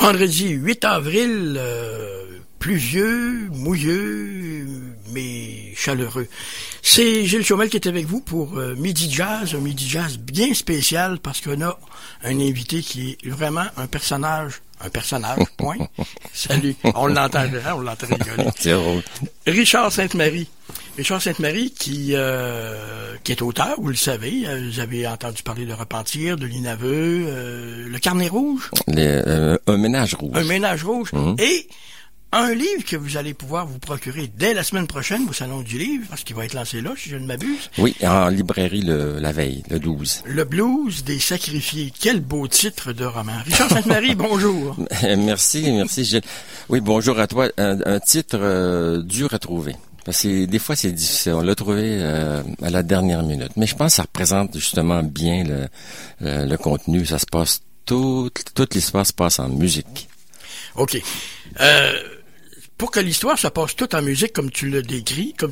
Vendredi 8 avril, pluvieux, mouilleux, mais chaleureux. C'est Gilles Chaumel qui est avec vous pour Midi Jazz, un Midi Jazz bien spécial parce qu'on a un invité qui est vraiment un personnage, point. Salut, on l'entend rigoler. C'est drôle. Richard Sainte-Marie. Richard Sainte-Marie qui est auteur, vous le savez, vous avez entendu parler de Repentir, de l'Inaveux, Le Carnet Rouge. Un ménage rouge. Un ménage rouge. Et un livre que vous allez pouvoir vous procurer dès la semaine prochaine au Salon du Livre, parce qu'il va être lancé là, si je ne m'abuse. Oui, en librairie la veille, le 12. Le blues des sacrifiés. Quel beau titre de roman. Richard Sainte-Marie, bonjour. Merci Gilles. Oui, bonjour à toi. Un titre dur à trouver. Parce que des fois, c'est difficile. On l'a trouvé à la dernière minute. Mais je pense que ça représente justement bien le contenu. Ça se passe, toute l'histoire se passe en musique. OK. Pour que l'histoire se passe toute en musique comme tu l'as décrit, comme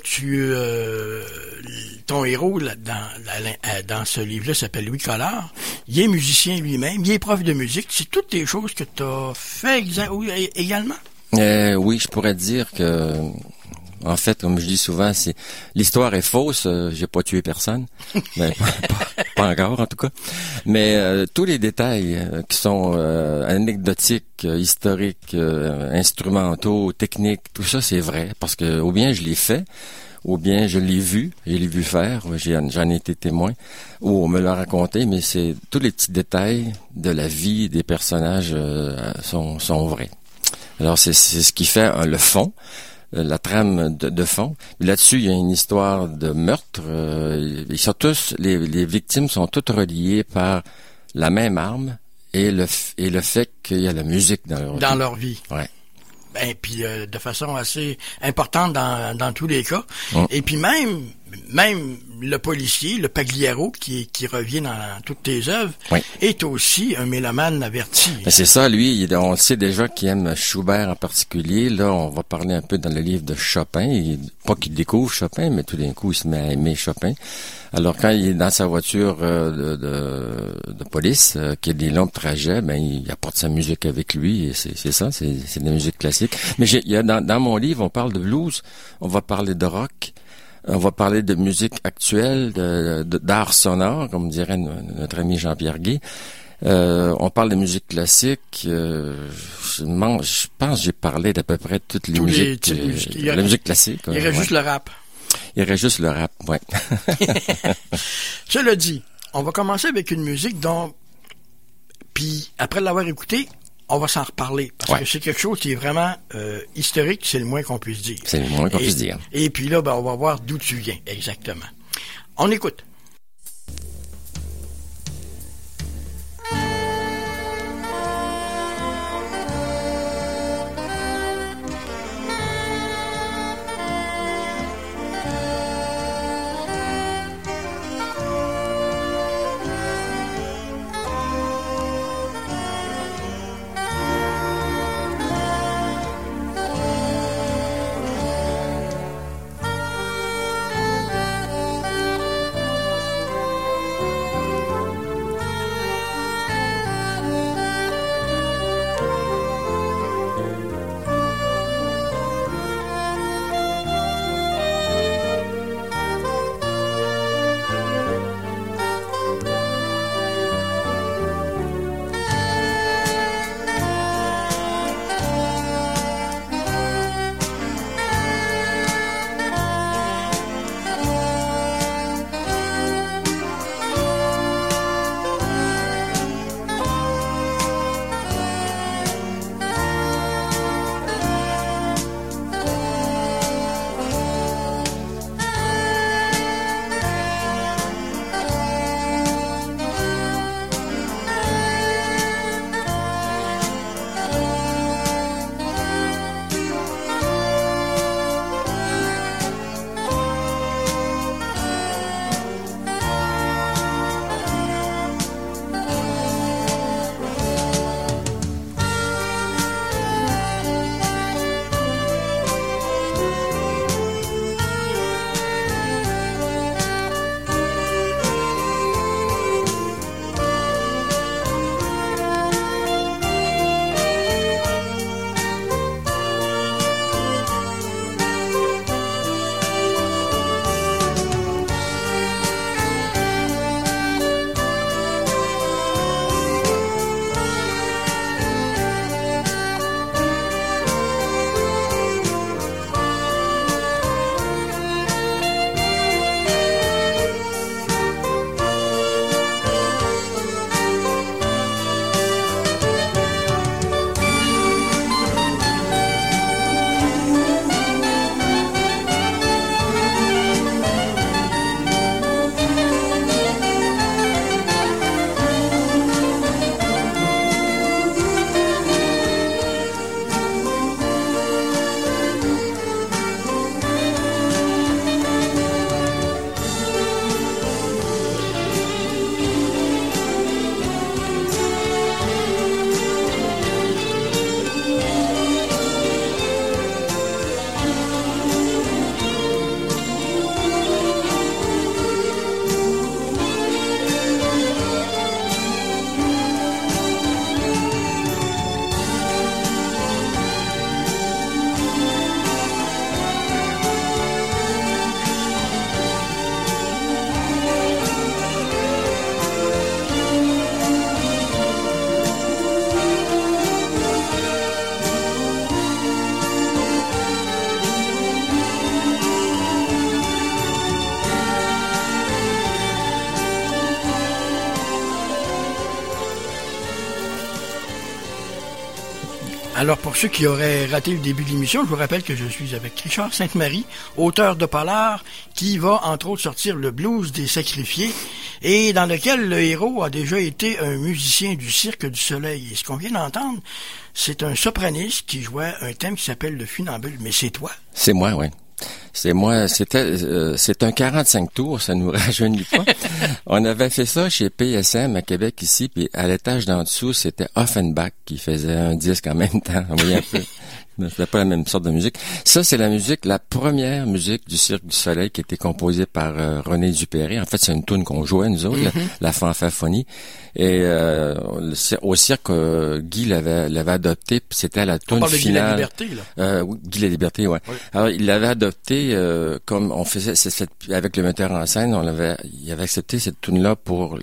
ton héros dans ce livre-là s'appelle Louis Collard, il est musicien lui-même, il est prof de musique, c'est toutes des choses que tu as fait également? Oui, je pourrais dire que en fait, comme je dis souvent, l'histoire est fausse. J'ai pas tué personne, mais pas encore en tout cas. Mais tous les détails qui sont anecdotiques, historiques, instrumentaux, techniques, tout ça c'est vrai parce que ou bien je l'ai fait, ou bien je l'ai vu faire. J'en ai été témoin, ou on me l'a raconté. Mais c'est tous les petits détails de la vie des personnages sont vrais. Alors c'est ce qui fait le fond. La trame de fond. Là-dessus, il y a une histoire de meurtre. Ils sont tous, les victimes sont toutes reliées par la même arme et le fait qu'il y a la musique dans leur vie. Ouais. Ben puis de façon assez importante dans tous les cas. Et puis même le policier, le Pagliaro qui revient dans toutes tes œuvres, est aussi un mélomane averti. Ben c'est ça, lui, on sait déjà qu'il aime Schubert en particulier. Là, on va parler un peu dans le livre de Chopin. Pas qu'il découvre Chopin, mais tout d'un coup, il se met à aimer Chopin. Alors, quand il est dans sa voiture de police, qui a des longs trajets, ben il apporte sa musique avec lui. Et c'est ça, c'est de la musique classique. Mais dans mon livre, on parle de blues, on va parler de rock, on va parler de musique actuelle, d'art sonore, comme dirait notre ami Jean-Pierre Guy. On parle de musique classique. Je pense que j'ai parlé d'à peu près toutes les musiques. La musique classique. Il y aurait juste le rap. Il y aurait juste le rap, ouais. Cela dit, on va commencer avec une musique dont, puis après l'avoir écoutée, on va s'en reparler. Parce que c'est quelque chose qui est vraiment historique, c'est le moins qu'on puisse dire. C'est le moins qu'on puisse dire. Et puis là, on va voir d'où tu viens, exactement. On écoute. Alors, pour ceux qui auraient raté le début de l'émission, je vous rappelle que je suis avec Richard Sainte-Marie, auteur de polar, qui va, entre autres, sortir le blues des sacrifiés, et dans lequel le héros a déjà été un musicien du Cirque du Soleil. Et ce qu'on vient d'entendre, c'est un sopraniste qui jouait un thème qui s'appelle le funambule. Mais c'est toi? C'est moi, oui. C'est moi, c'est un 45 tours, ça nous rajeunit pas. On avait fait ça chez PSM à Québec ici, puis à l'étage d'en dessous, c'était Offenbach qui faisait un disque en même temps. On voyait un peu, c'était pas la même sorte de musique. Ça, c'est la première musique du Cirque du Soleil qui a été composée par René Dupéré. En fait, c'est une toune qu'on jouait, nous autres, la fanfaphonie. Et au cirque, Guy l'avait adopté, puis c'était la toune finale. Guy La Liberté, là. Oui, Guy La Liberté, ouais. Oui. Alors, il l'avait adopté comme on faisait avec le metteur en scène, il avait accepté cette toune-là pour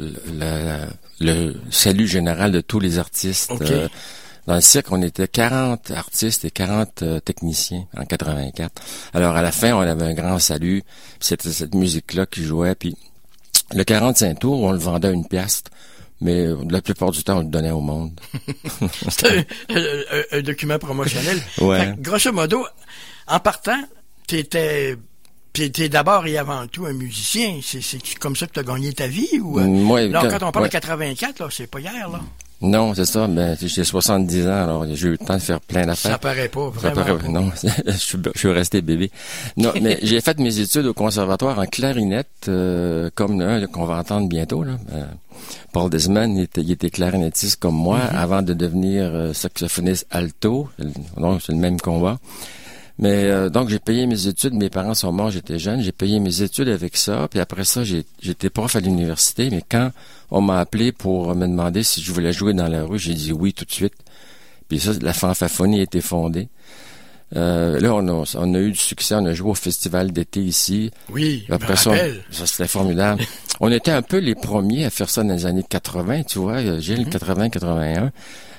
le salut général de tous les artistes. Okay. Dans le cirque, on était 40 artistes et 40 techniciens en 84. Alors, à la fin, on avait un grand salut. C'était cette musique-là qui jouait. Puis, le 45 tours, on le vendait à 1 piastre. Mais la plupart du temps, on le donnait au monde. C'était un document promotionnel. Ouais. Fait que, grosso modo, en partant, t'es d'abord et avant tout un musicien. C'est comme ça que t'as gagné ta vie? Ou, moi, quand on parle de 84, là, c'est pas hier, là. Non, c'est ça. Ben, j'ai 70 ans, alors j'ai eu le temps de faire plein d'affaires. Ça paraît pas, vraiment. Non, je suis resté bébé. Non, mais j'ai fait mes études au conservatoire en clarinette, comme un qu'on va entendre bientôt, là. Paul Desmond, il était clarinettiste comme moi, avant de devenir saxophoniste alto. Donc, c'est le même combat. Mais donc, j'ai payé mes études. Mes parents sont morts, j'étais jeune. J'ai payé mes études avec ça. Puis après ça, j'étais prof à l'université. Mais quand on m'a appelé pour me demander si je voulais jouer dans la rue, j'ai dit oui tout de suite. Puis ça, la fanfaphonie a été fondée. Là, on a eu du succès. On a joué au festival d'été ici. Oui, après ça, c'était formidable. On était un peu les premiers à faire ça dans les années 80, tu vois, Gilles, 80-81.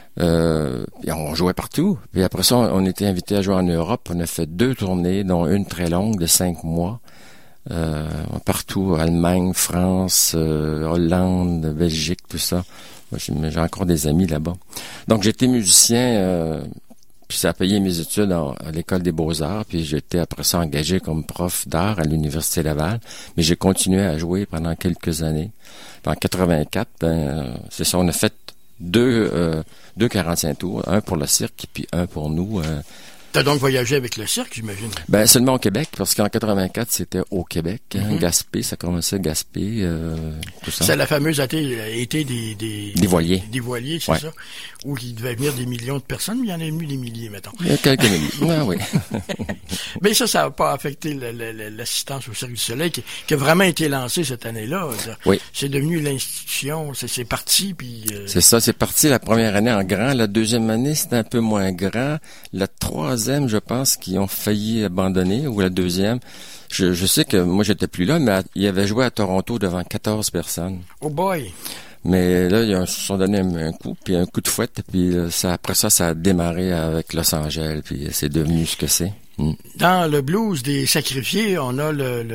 Et on jouait partout. Puis après ça, on était invité à jouer en Europe. On a fait 2 tournées, dont une très longue de 5 mois. Partout, Allemagne, France, Hollande, Belgique, tout ça. Moi, j'ai encore des amis là-bas. Donc, j'étais musicien, puis ça a payé mes études à l'École des Beaux-Arts, puis j'étais après ça engagé comme prof d'art à l'Université Laval. Mais j'ai continué à jouer pendant quelques années. Puis en 84, c'est ça, on a fait deux 45 tours, un pour le cirque et puis un pour nous. T'as donc voyagé avec le cirque, j'imagine? Ben seulement au Québec, parce qu'en 84, c'était au Québec. Gaspé, ça commençait Gaspé, tout ça. C'est la fameuse été des voiliers. Des voiliers, c'est ça? Où il devait venir des millions de personnes, mais il y en a venu des milliers, mettons. Il y a quelques milliers, oui. Mais ça n'a pas affecté l'assistance au Cirque du Soleil qui a vraiment été lancée cette année-là. Oui. C'est devenu l'institution, c'est parti, puis... C'est ça, c'est parti la première année en grand. La deuxième année, c'était un peu moins grand. La troisième, je pense, qu'ils ont failli abandonner, ou la deuxième. Je sais que moi, j'étais plus là, mais il avait joué à Toronto devant 14 personnes. Oh boy! Mais là, ils se sont donné un coup, puis un coup de fouette, puis après ça a démarré avec Los Angeles, puis c'est devenu ce que c'est. Dans le blues des sacrifiés, on a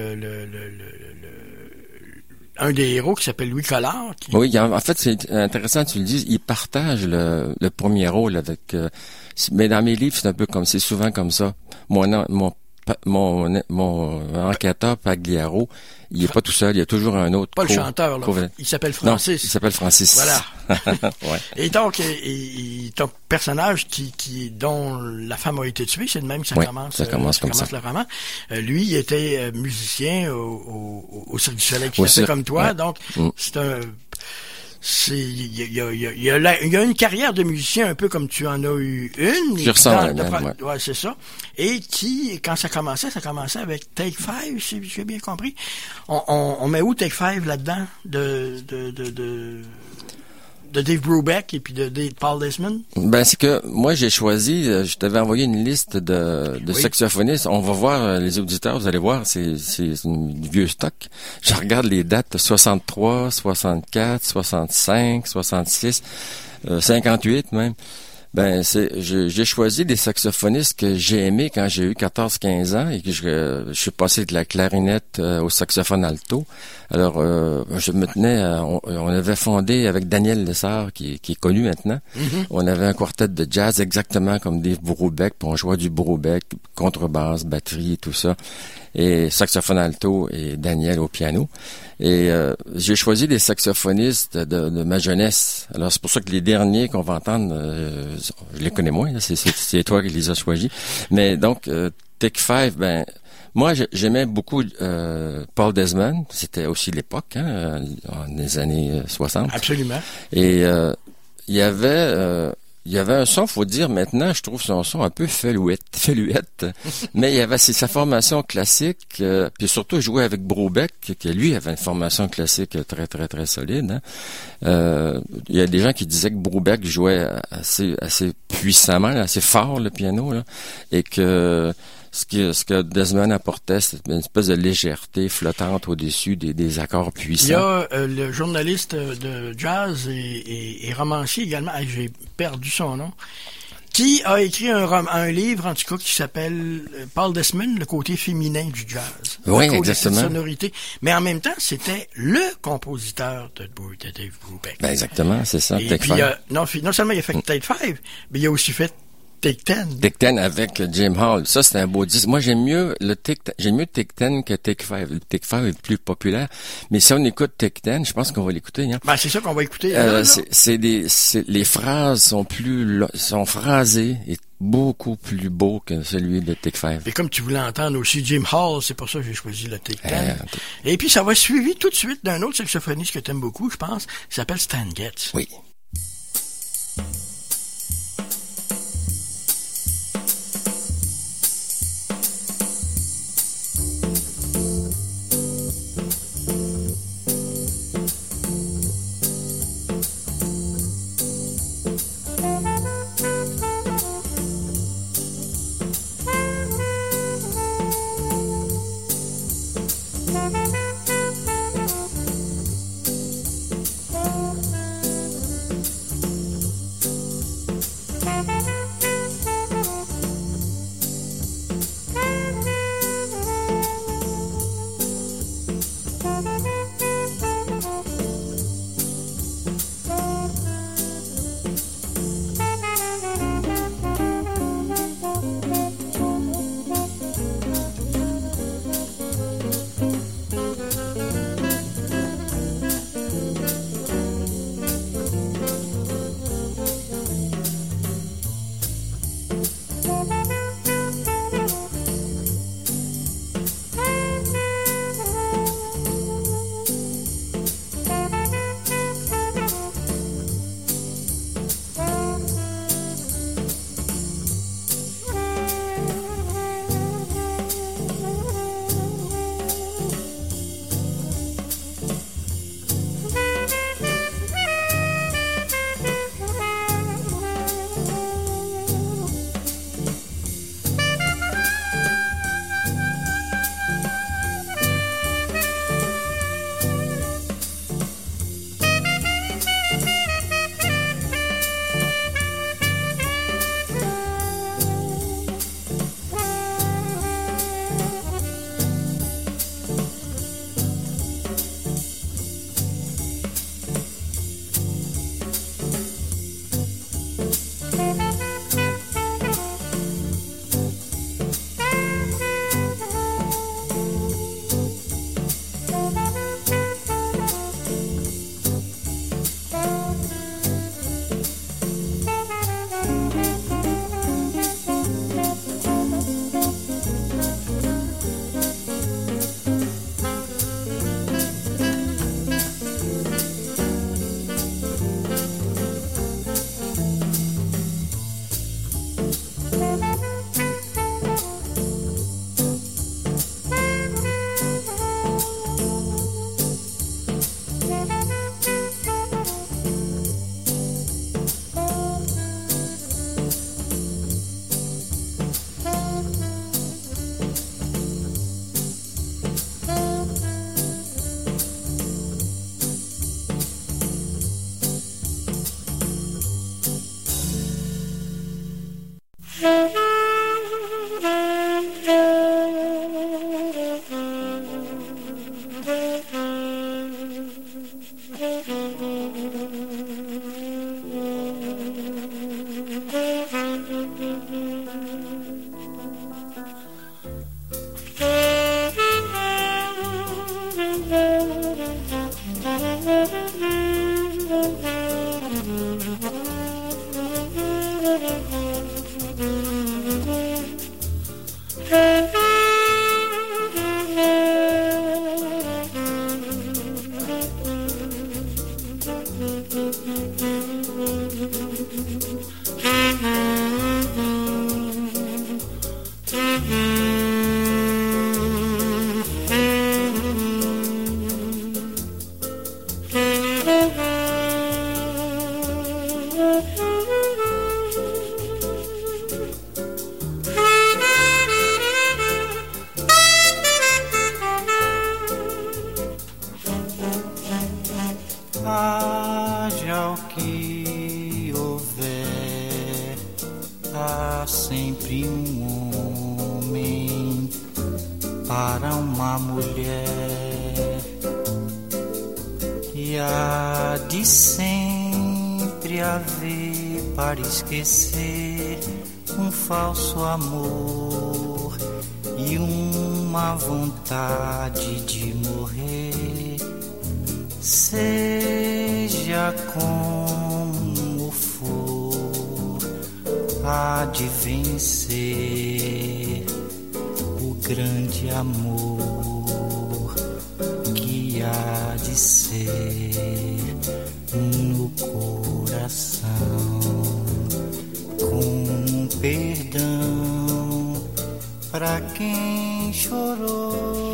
un des héros qui s'appelle Louis Collard. Oui, en fait, c'est intéressant que tu le dises. Il partage le premier rôle avec... mais dans mes livres, c'est souvent comme ça. Mon enquêteur, Pagliaro, il est pas tout seul, il y a toujours un autre. Pas le chanteur, là. Il s'appelle Francis. Non, il s'appelle Francis. Voilà. Ouais. Et donc, ton personnage dont la femme a été tuée, c'est de même que ça commence comme ça. Le roman. Lui, il était musicien au Cirque du Soleil, qui fait comme toi, donc c'est un... Il y a une carrière de musicien un peu comme tu en as eu une. Je ressens la même, ouais, c'est ça. Et quand ça commençait avec Take 5, si j'ai bien compris. On met où Take 5 là-dedans de Dave Brubeck et puis de Paul Desmond? Ben, c'est que moi, j'ai choisi, je t'avais envoyé une liste de saxophonistes. On va voir, les auditeurs, vous allez voir, c'est du vieux stock. Je regarde les dates 63, 64, 65, 66, 58 même. Ben, j'ai choisi des saxophonistes que j'ai aimés quand j'ai eu 14-15 ans et que je suis passé de la clarinette au saxophone alto. Alors, je me tenais on avait fondé avec Daniel Lessard, qui est connu maintenant. Mm-hmm. On avait un quartet de jazz exactement comme Dave Brubeck, puis on jouait du Brubeck, contrebasse, batterie, tout ça. Et saxophone alto et Daniel au piano. Et j'ai choisi des saxophonistes de ma jeunesse. Alors c'est pour ça que les derniers qu'on va entendre, je les connais moins. Là, c'est toi qui les as choisis. Mais donc Take Five, ben moi j'aimais beaucoup Paul Desmond. C'était aussi l'époque, hein, dans les années 60. Absolument. Et il y avait un son, faut dire maintenant, je trouve son son un peu feluette, mais il y avait sa formation classique, puis surtout jouer avec Brubeck, qui lui avait une formation classique très très très solide. Hein. Il y a des gens qui disaient que Brubeck jouait assez puissamment, assez fort le piano, là, et que ce que Desmond apportait, c'était une espèce de légèreté flottante au-dessus des accords puissants. Il y a le journaliste de jazz et romancier également, j'ai perdu son nom, qui a écrit un livre, en tout cas, qui s'appelle Paul Desmond, le côté féminin du jazz. Oui, exactement. exactement. Cette sonorité. Mais en même temps, c'était le compositeur de Dave Brubeck. Ben exactement, c'est ça. Et puis, non seulement il a fait Take Five, mais il a aussi fait Take Ten. Take Ten avec Jim Hall. Ça, c'est un beau disque. Moi, j'aime mieux Take Ten que Take Five. Le Take Five est plus populaire. Mais si on écoute Take Ten, je pense qu'on va l'écouter, hein. Ben, c'est ça qu'on va écouter. Les phrases sont phrasées et beaucoup plus beau que celui de Take Five. Et comme tu voulais entendre aussi Jim Hall, c'est pour ça que j'ai choisi le Take Ten. Et puis, ça va suivi tout de suite d'un autre saxophoniste que t'aimes beaucoup, je pense, qui s'appelle Stan Getz. Oui. Haja o que houver, há sempre um homem para uma mulher, e há de sempre haver para esquecer um falso amor e uma vontade de morrer. Seja como for, há de vencer o grande amor que há de ser no coração, com perdão para quem chorou.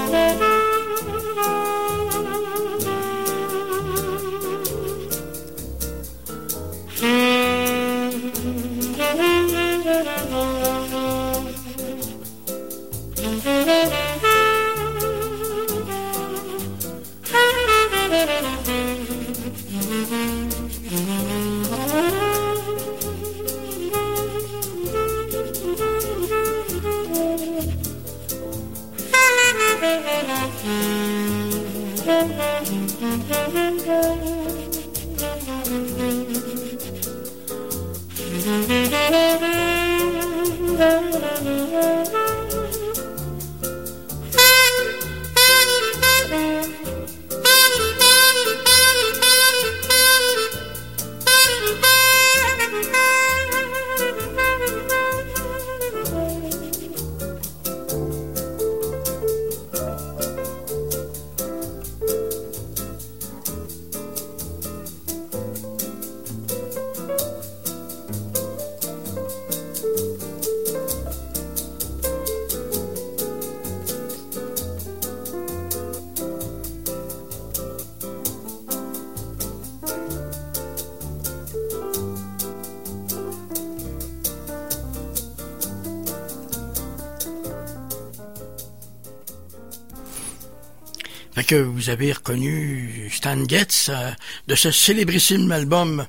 Fait que vous avez reconnu Stan Getz de ce célébrissime album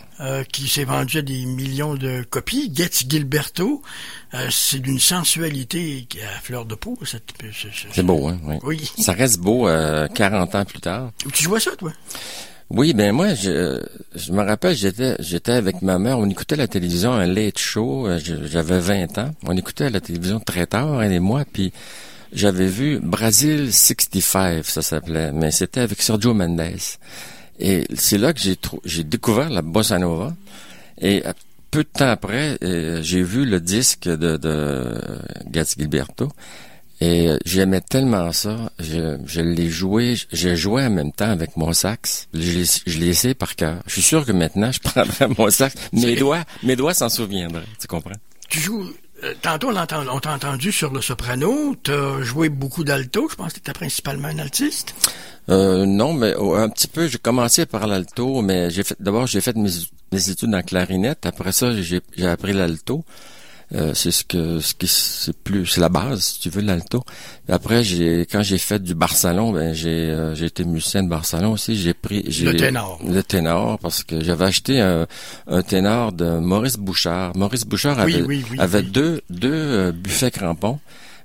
qui s'est vendu à des millions de copies, Getz Gilberto. C'est d'une sensualité à fleur de peau. C'est beau, hein? Oui. Oui. Ça reste beau 40 ans plus tard. Tu jouais ça, toi? Oui, ben moi, je me rappelle, j'étais avec ma mère, on écoutait la télévision, un late show, j'avais 20 ans. On écoutait la télévision très tard, elle et moi, puis j'avais vu Brazil 65, ça s'appelait, mais c'était avec Sergio Mendes. Et c'est là que j'ai découvert la bossa nova. Et peu de temps après, j'ai vu le disque de Getz Gilberto. Et j'aimais tellement ça, je l'ai joué, j'ai joué en même temps avec mon sax. Je l'ai essayé par cœur. Je suis sûr que maintenant, je prendrais mon sax. Mes doigts s'en souviendraient, tu comprends? Tu joues... Tantôt, on t'a entendu sur le soprano. T'as joué beaucoup d'alto. Je pense que t'étais principalement un altiste. Non, mais un petit peu. J'ai commencé par l'alto, mais j'ai fait mes études en clarinette. Après ça, j'ai appris l'alto. C'est la base, si tu veux, l'alto. Après, quand j'ai fait du barsalon, ben j'ai été musicien de barsalon aussi. Le ténor, parce que j'avais acheté un ténor de Maurice Bouchard. Maurice Bouchard avait deux buffets crampons,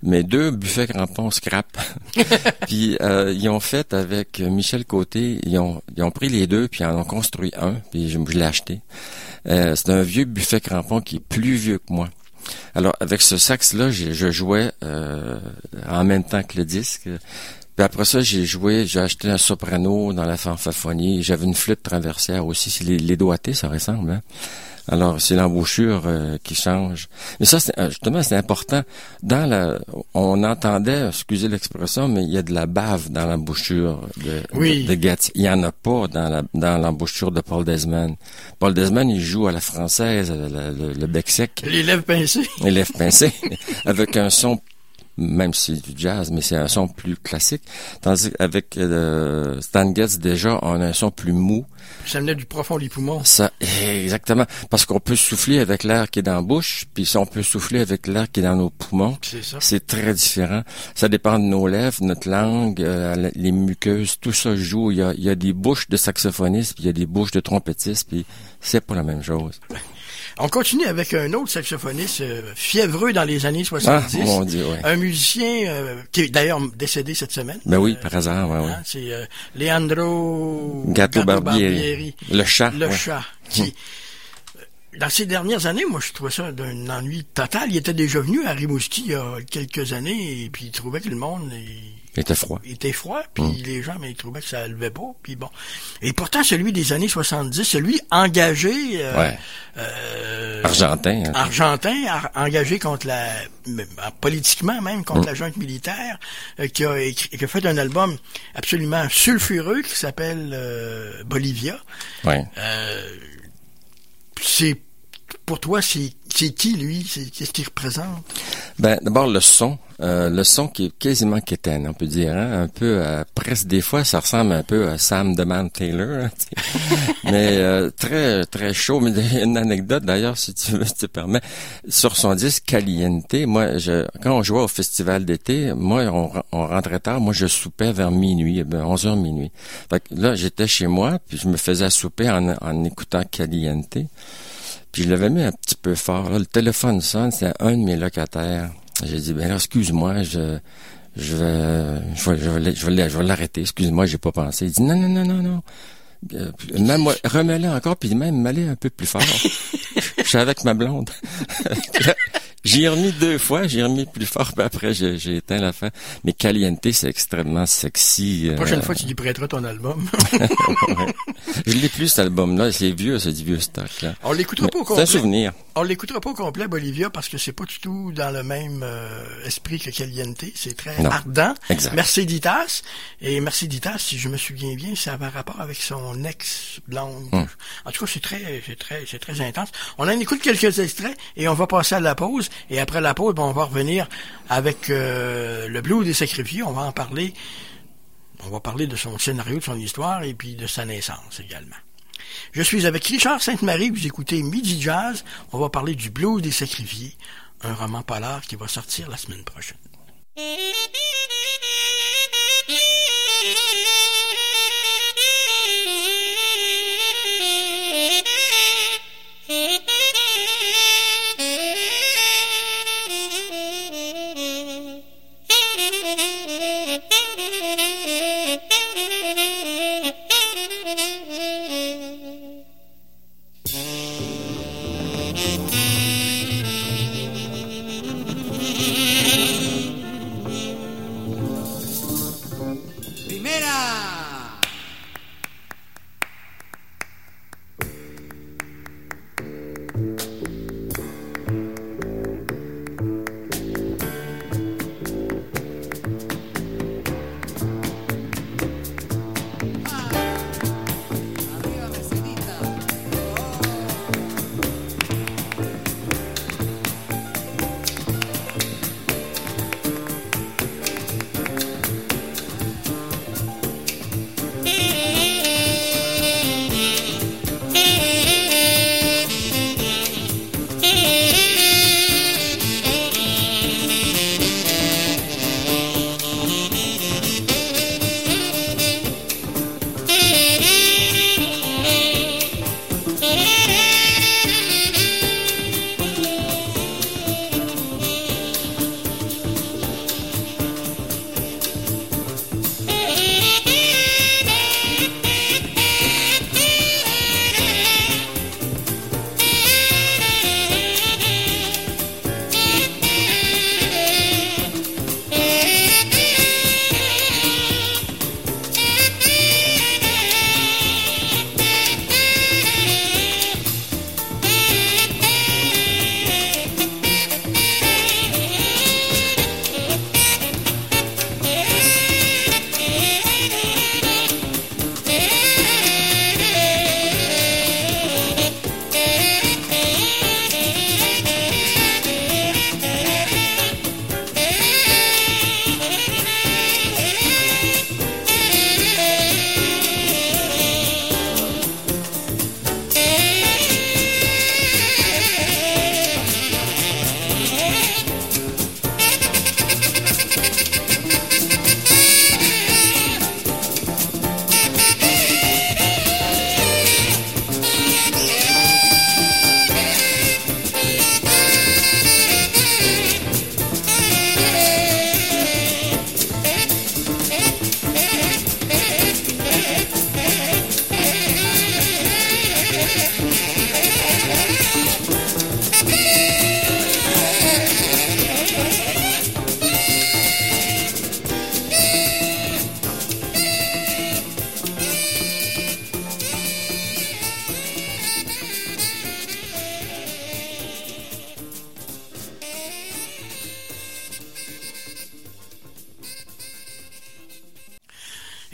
mes 2 buffets crampons scrap. Puis ils ont fait avec Michel Côté, ils ont pris les 2 puis ils en ont construit un, puis je l'ai acheté. C'est un vieux buffet crampon qui est plus vieux que moi. Alors avec ce sax-là, je jouais en même temps que le disque. Puis après ça, j'ai acheté un soprano dans la fanfaphonie. J'avais une flûte traversière aussi. C'est les doigtés, ça ressemble, hein? Alors, c'est l'embouchure qui change. Mais ça, justement, c'est important. On entendait, excusez l'expression, mais il y a de la bave dans l'embouchure de Getty. Il y en a pas dans l'embouchure de Paul Desmond. Paul Desmond, il joue à la française, le bec sec. Les lèvres pincées. Les lèvres pincées. Avec un son, même si c'est du jazz, mais c'est un son plus classique. Tandis qu'avec Stan Getz, déjà, on a un son plus mou. Ça venait du profond des poumons. Ça, exactement. Parce qu'on peut souffler avec l'air qui est dans la bouche, puis on peut souffler avec l'air qui est dans nos poumons. C'est ça. C'est très différent. Ça dépend de nos lèvres, notre langue, les muqueuses, tout ça joue. Il y a des bouches de saxophonistes, puis il y a des bouches de trompettistes, puis c'est pas la même chose. On continue avec un autre saxophoniste fiévreux dans les années 70. Ah, mon Dieu, ouais. Un musicien qui est d'ailleurs décédé cette semaine. Ben oui, par hasard, ouais. Hein, c'est Leandro Gatto Barbieri. Le chat. Le chat. Qui, dans ces dernières années, moi, je trouvais ça d'un ennui total. Il était déjà venu à Rimouski il y a quelques années, et puis il trouvait que le monde était froid. Puis les gens, mais ils trouvaient que ça levait pas, puis bon. Et pourtant, celui des années 70, celui engagé, argentin, engagé contre politiquement même, contre la junte militaire, qui a fait un album absolument sulfureux qui s'appelle Bolivia. Ouais. Pour toi, c'est qui, lui? Qu'est-ce qu'il représente? Ben, d'abord, le son qui est quasiment quétaine, on peut dire, hein? Un peu, presque des fois, ça ressemble un peu à Sam Demand Taylor, hein, mais très, très chaud. Mais une anecdote, d'ailleurs, si tu te permets, sur son disque Caliente, moi, quand on jouait au festival d'été, moi, on rentrait tard, moi, je soupais vers minuit, 11h minuit. Fait que là, j'étais chez moi, puis je me faisais souper en écoutant Caliente. Puis je l'avais mis un petit peu fort. Là, le téléphone sonne, c'est un de mes locataires. J'ai dit, ben là, excuse-moi, je vais l'arrêter. Excuse-moi, j'ai pas pensé. Il dit, non. Même remets-le encore, puis même m'aller un peu plus fort. Je suis avec ma blonde. J'y ai remis 2 fois, j'ai remis plus fort, puis après j'ai éteint la fin. Mais Caliente, c'est extrêmement sexy. La prochaine fois, tu lui prêteras ton album. Ouais. Je l'ai plus, cet album-là. C'est vieux, c'est du vieux stock, là. On l'écoutera pas au complet. C'est un souvenir. On l'écoutera pas au complet, Bolivia, parce que c'est pas du tout dans le même esprit que Caliente. C'est très ardent. Exact. Merceditas. Et Merceditas, si je me souviens bien, ça avait rapport avec son ex-blonde. En tout cas, c'est très intense. On en écoute quelques extraits et on va passer à la pause. Et après la pause, on va revenir avec le blues des sacrifiés. On va en parler. On va parler de son scénario, de son histoire et puis de sa naissance également. Je suis avec Richard Sainte-Marie, vous écoutez Midi Jazz. On va parler du blues des sacrifiés, un roman polar qui va sortir la semaine prochaine.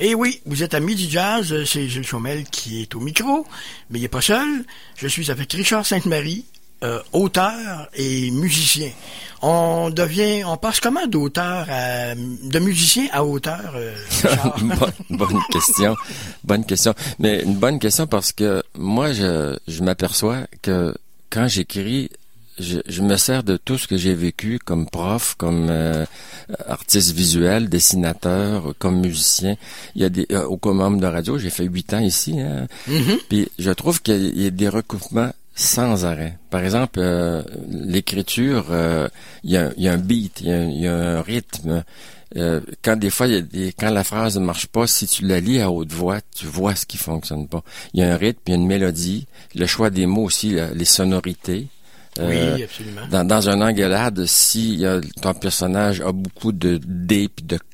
Et oui, vous êtes à Midi Jazz, c'est Gilles Chaumel qui est au micro, mais il n'est pas seul. Je suis avec Richard Sainte-Marie, auteur et musicien. On passe comment de musicien à auteur, Richard? Bonne question. Bonne question. Mais une bonne question parce que moi, je m'aperçois que quand j'écris, je me sers de tout ce que j'ai vécu comme prof, comme artiste visuel, dessinateur, comme musicien. Il y a au membre de radio, j'ai fait 8 ans ici. Hein. Mm-hmm. Puis je trouve qu'il y a des recoupements sans arrêt. Par exemple, l'écriture, il y a un beat, il y a un rythme. Quand des fois, quand la phrase ne marche pas, si tu la lis à haute voix, tu vois ce qui fonctionne pas. Il y a un rythme, il y a une mélodie, le choix des mots aussi, les sonorités. Oui, absolument. Dans une engueulade, si ton personnage a beaucoup de D puis de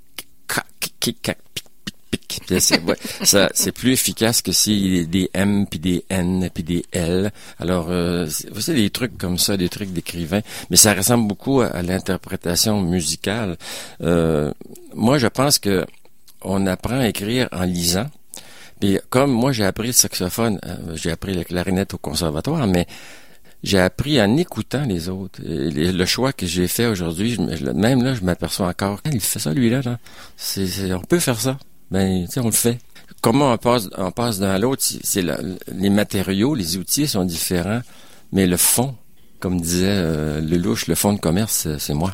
c'est plus efficace que s'il y a des M puis des N puis des L. Alors, c'est des trucs comme ça, des trucs d'écrivain, mais ça ressemble beaucoup à l'interprétation musicale. Moi, je pense que on apprend à écrire en lisant. Puis comme moi, j'ai appris le saxophone, j'ai appris la clarinette au conservatoire, mais j'ai appris en écoutant les autres. Et le choix que j'ai fait aujourd'hui, même là, je m'aperçois encore. Il fait ça, lui, là. On peut faire ça. Ben, tu sais, on le fait. Comment on passe d'un à l'autre, les matériaux, les outils sont différents, mais le fond, comme disait Lelouch, le fond de commerce, c'est moi.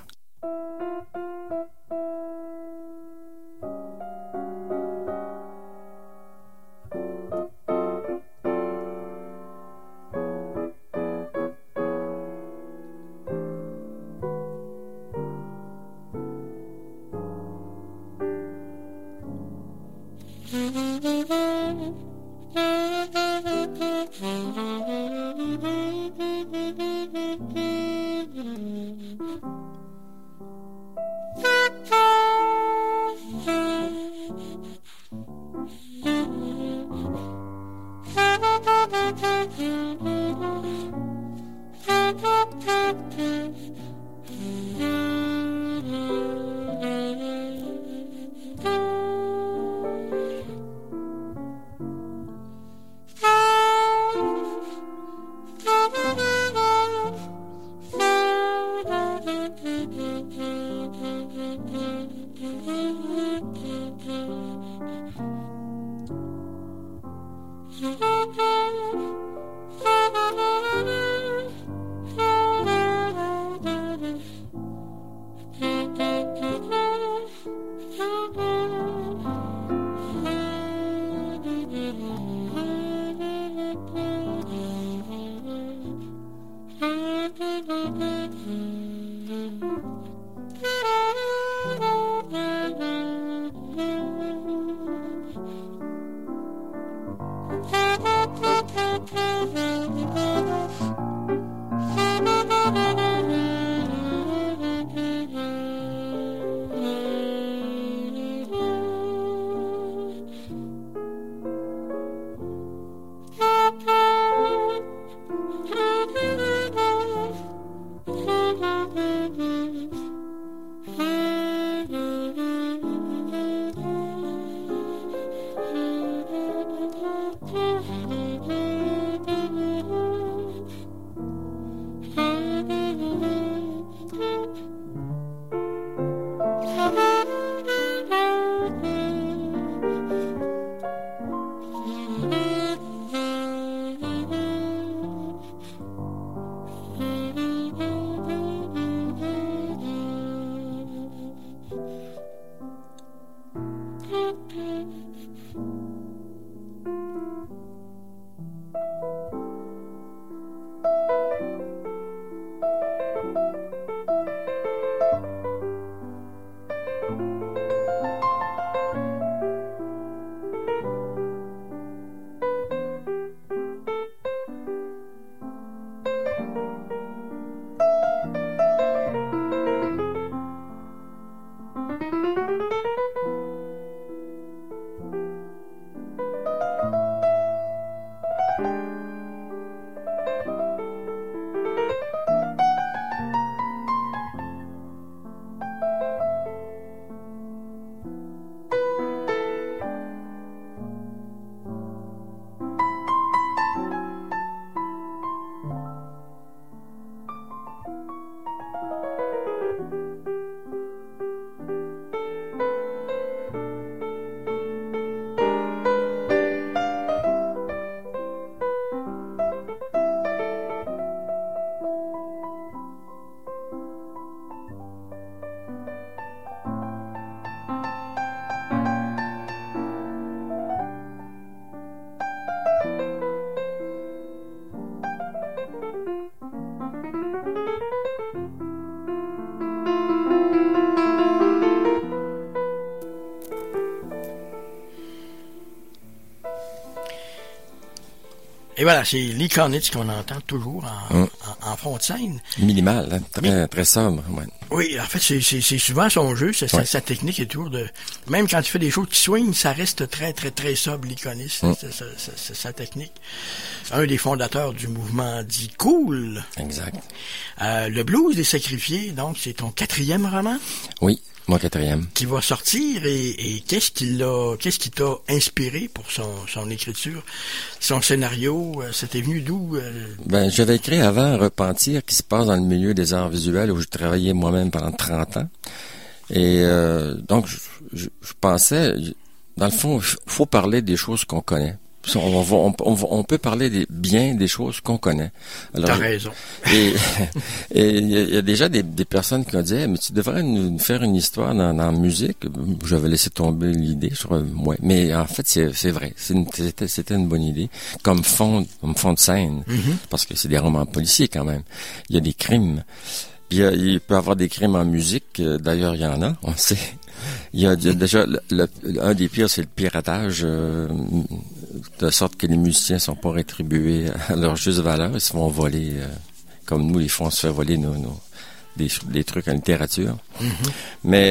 voilà, c'est l'Iconitz qu'on entend toujours en fond de scène. Minimal, hein, très sobre. Ouais. Oui, en fait, c'est souvent son jeu, sa technique et tout. Même quand tu fais des choses qui swing, ça reste très, très, très sobre, l'Iconitz. C'est sa technique. Un des fondateurs du mouvement dit cool. Exact. Le blues des sacrifiés, donc, c'est ton 4e roman? Oui. Mon 4e. Qui va sortir et qu'est-ce qui t'a inspiré pour son écriture, son scénario, c'était venu d'où? J'avais écrit avant Repentir, qui se passe dans le milieu des arts visuels où je travaillais moi-même pendant 30 ans. Et donc, je pensais, dans le fond, il faut parler des choses qu'on connaît. On peut parler bien des choses qu'on connaît. Alors, t'as raison. Et il y a déjà des personnes qui ont dit, mais tu devrais nous faire une histoire dans la musique. J'avais laissé tomber l'idée sur moi. Mais en fait, c'est vrai. C'était une bonne idée. Comme fond de scène. Parce que c'est des romans policiers quand même. Il y a des crimes. Puis il peut y avoir des crimes en musique. D'ailleurs, il y en a, on sait. Il y a déjà un des pires, c'est le piratage, de sorte que les musiciens sont pas rétribués à leur juste valeur, ils se font voler, comme nous, les fois on se fait voler des trucs en littérature. Mais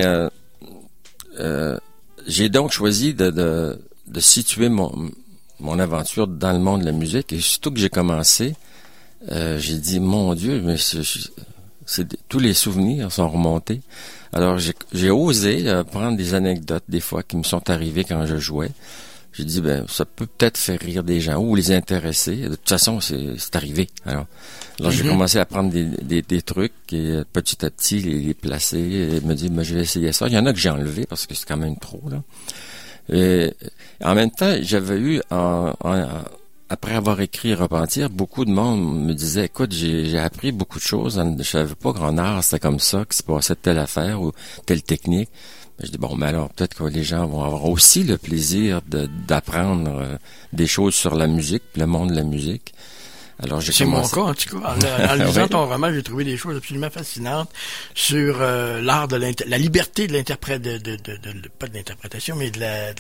j'ai donc choisi de situer mon aventure dans le monde de la musique, et surtout que j'ai commencé, j'ai dit, mon Dieu, mais tous les souvenirs sont remontés. Alors, j'ai osé prendre des anecdotes, des fois, qui me sont arrivées quand je jouais. J'ai dit, ça peut peut-être faire rire des gens ou les intéresser. De toute façon, c'est arrivé. Alors j'ai commencé à prendre des trucs et petit à petit les placer et me dire, je vais essayer ça. Il y en a que j'ai enlevé parce que c'est quand même trop, là. Et en même temps, j'avais eu, après avoir écrit Repentir, beaucoup de monde me disait, écoute, j'ai appris beaucoup de choses. Je savais pas qu'en art, c'était comme ça, que se passait telle affaire ou telle technique. Je dis, mais alors, peut-être que les gens vont avoir aussi le plaisir d'apprendre des choses sur la musique, le monde de la musique. Alors, c'est mon cas, en tout cas. En lisant ton roman, j'ai trouvé des choses absolument fascinantes sur l'art de la liberté de pas de l'interprétation, mais de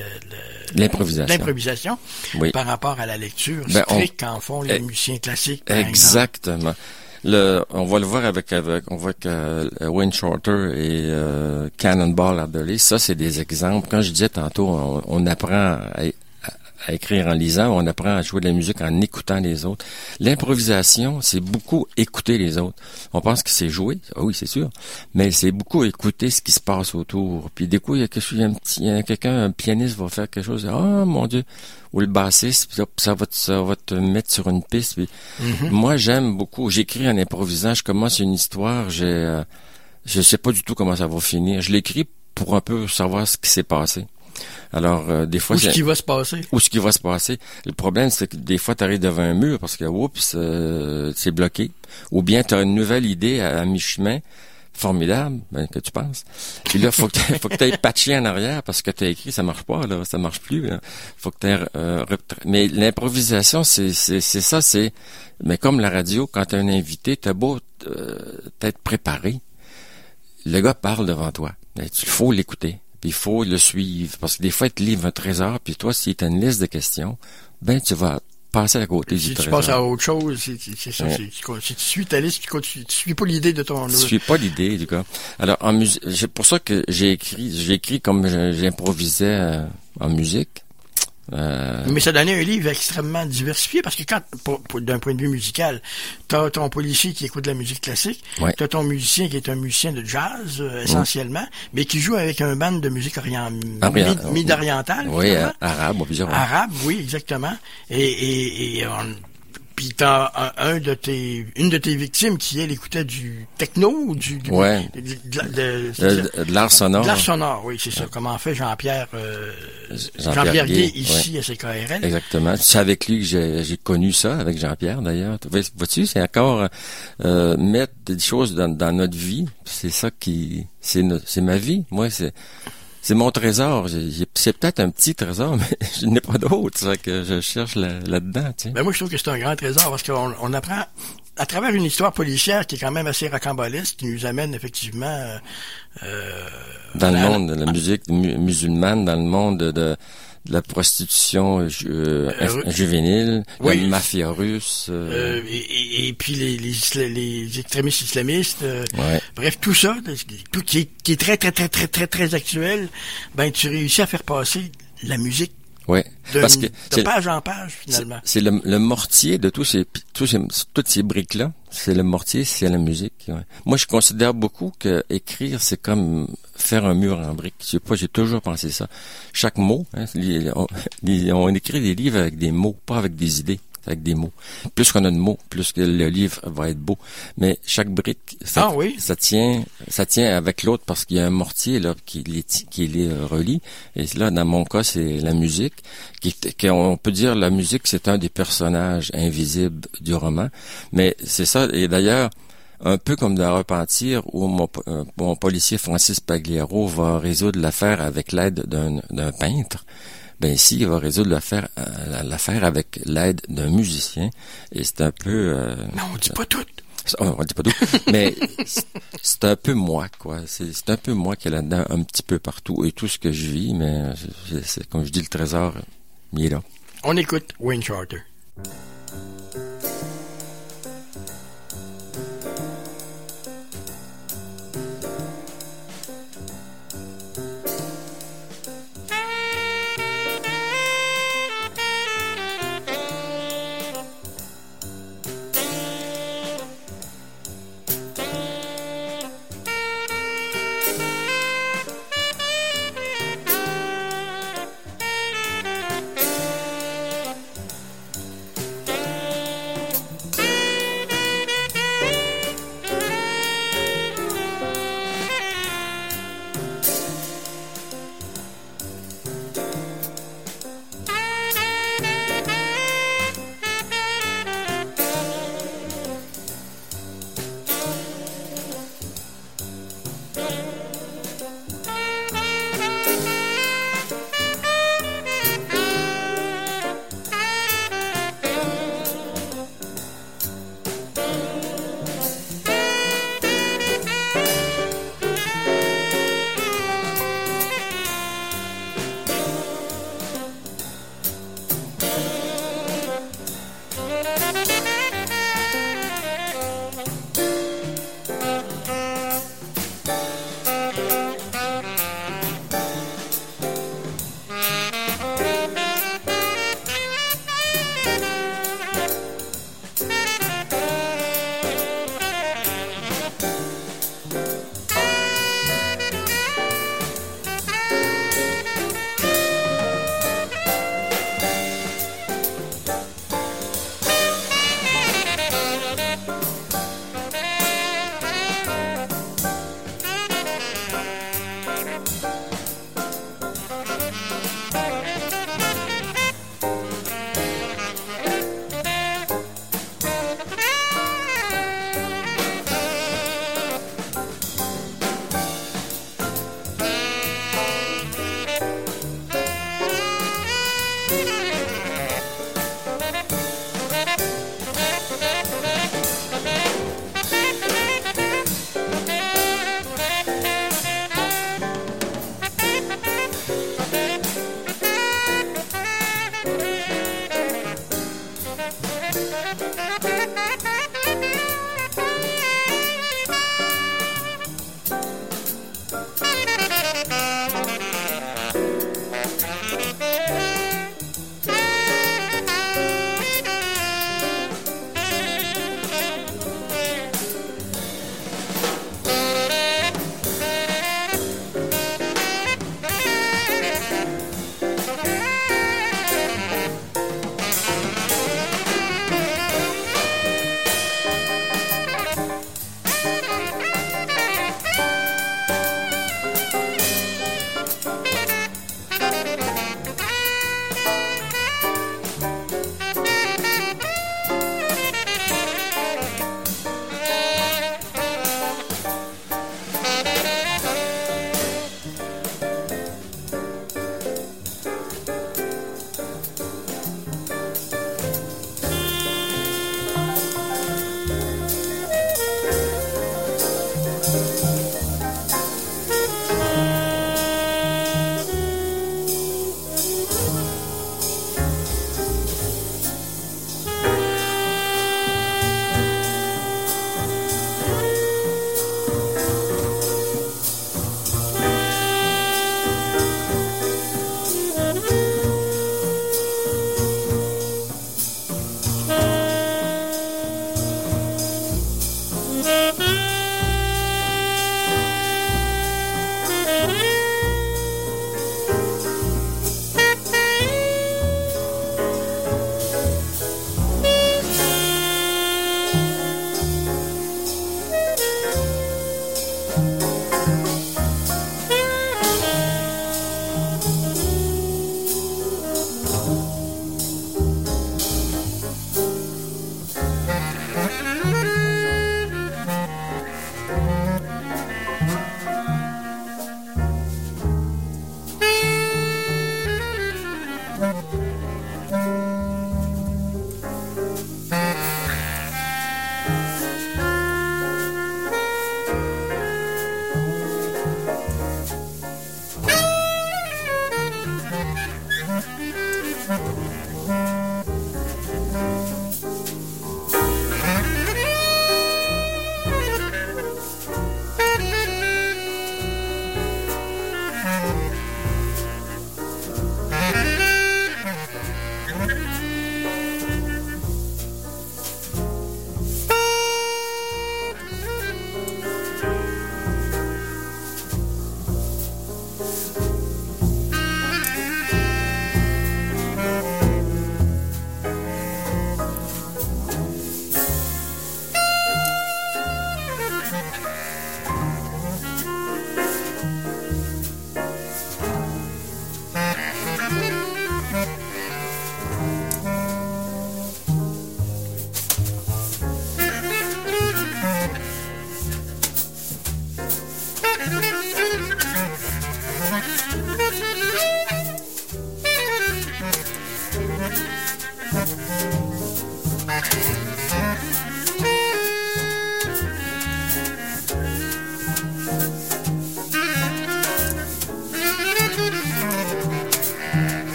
l'improvisation. Oui. Par rapport à la lecture stricte qu'en font les musiciens classiques. Exactement. On va le voir avec Wayne Shorter et Cannonball Adderley. Ça, c'est des exemples. Quand je disais tantôt, on apprend à écrire en lisant, on apprend à jouer de la musique en écoutant les autres. L'improvisation, c'est beaucoup écouter les autres. On pense que c'est jouer, oui, c'est sûr, mais c'est beaucoup écouter ce qui se passe autour. Puis des coups, il y a quelque chose, un pianiste va faire quelque chose, mon Dieu, ou le bassiste, puis ça va te mettre sur une piste. Puis moi, j'aime beaucoup. J'écris en improvisant. Je commence une histoire. Je sais pas du tout comment ça va finir. Je l'écris pour un peu savoir ce qui s'est passé. Alors, des fois... Où ce qui va se passer. Où ce qui va se passer. Le problème, c'est que des fois, tu arrives devant un mur parce que, oups, c'est bloqué. Ou bien, tu as une nouvelle idée à mi-chemin, formidable, que tu penses. Puis là, faut que tu ailles patcher en arrière parce que tu as écrit, ça marche pas, là, ça marche plus. Là. Faut que tu mais l'improvisation, c'est ça, mais comme la radio, quand tu as un invité, t'as beau t'être préparé, le gars parle devant toi. Il faut l'écouter. Puis il faut le suivre, parce que des fois, il te livre un trésor, puis toi, si tu as une liste de questions, tu vas passer à côté du trésor. Si tu passes à autre chose, c'est ça. Ouais. Si tu suis ta liste, tu suis pas l'idée de ton... Tu suis pas l'idée, du cas. Alors, en musique, c'est pour ça que j'ai écrit comme j'improvisais en musique. Mais ça donnait un livre extrêmement diversifié parce que quand, d'un point de vue musical, t'as ton policier qui écoute de la musique classique, t'as ton musicien qui est un musicien de jazz essentiellement, mais qui joue avec un band de musique mid-orientale. Oui, arabe, plusieurs. Arabe, oui, exactement. Puis t'as une de tes victimes qui, elle, écoutait du techno ou de l'art sonore. De l'art sonore, oui, c'est ça. Comment fait Jean-Pierre Guay ici à CKRL. Exactement. C'est avec lui que j'ai connu ça, avec Jean-Pierre d'ailleurs. Vois-tu, c'est encore mettre des choses dans notre vie. C'est ça c'est ma vie. Moi, c'est mon trésor. C'est peut-être un petit trésor, mais je n'ai pas d'autre. C'est ça que je cherche là-dedans. Tiens. Moi, je trouve que c'est un grand trésor parce qu'on apprend à travers une histoire policière qui est quand même assez rocambolesque, qui nous amène effectivement dans le monde de la musique musulmane, dans le monde de de la prostitution juvénile, oui. la mafia russe. Et puis les extrémistes islamistes. Ouais. Bref, tout ça, tout qui est très, très, très, très, très, très actuel, ben tu réussis à faire passer la musique Ouais, parce que de page en page, finalement. C'est le mortier de toutes ces briques-là. C'est le mortier, c'est la musique. Ouais. Moi, je considère beaucoup que écrire, c'est comme faire un mur en briques. Je sais pas, j'ai toujours pensé ça. Chaque mot, hein, on écrit des livres avec des mots, pas avec des idées. Avec des mots. Plus qu'on a de mots, plus que le livre va être beau. Mais chaque brique, ça tient avec l'autre parce qu'il y a un mortier là qui les relie. Et là, dans mon cas, c'est la musique. On peut dire la musique, c'est un des personnages invisibles du roman. Mais c'est ça. Et d'ailleurs, un peu comme dans Repentir, où mon policier Francis Pagliaro va résoudre l'affaire avec l'aide d'un peintre. Ben ici, il va résoudre l'affaire avec l'aide d'un musicien. Et c'est un peu... Mais on dit pas tout. On dit pas tout. Mais c'est un peu moi, quoi. C'est un peu moi qui est là-dedans un petit peu partout. Et tout ce que je vis, mais c'est comme je dis, le trésor, il est là. On écoute Wayne Shorter.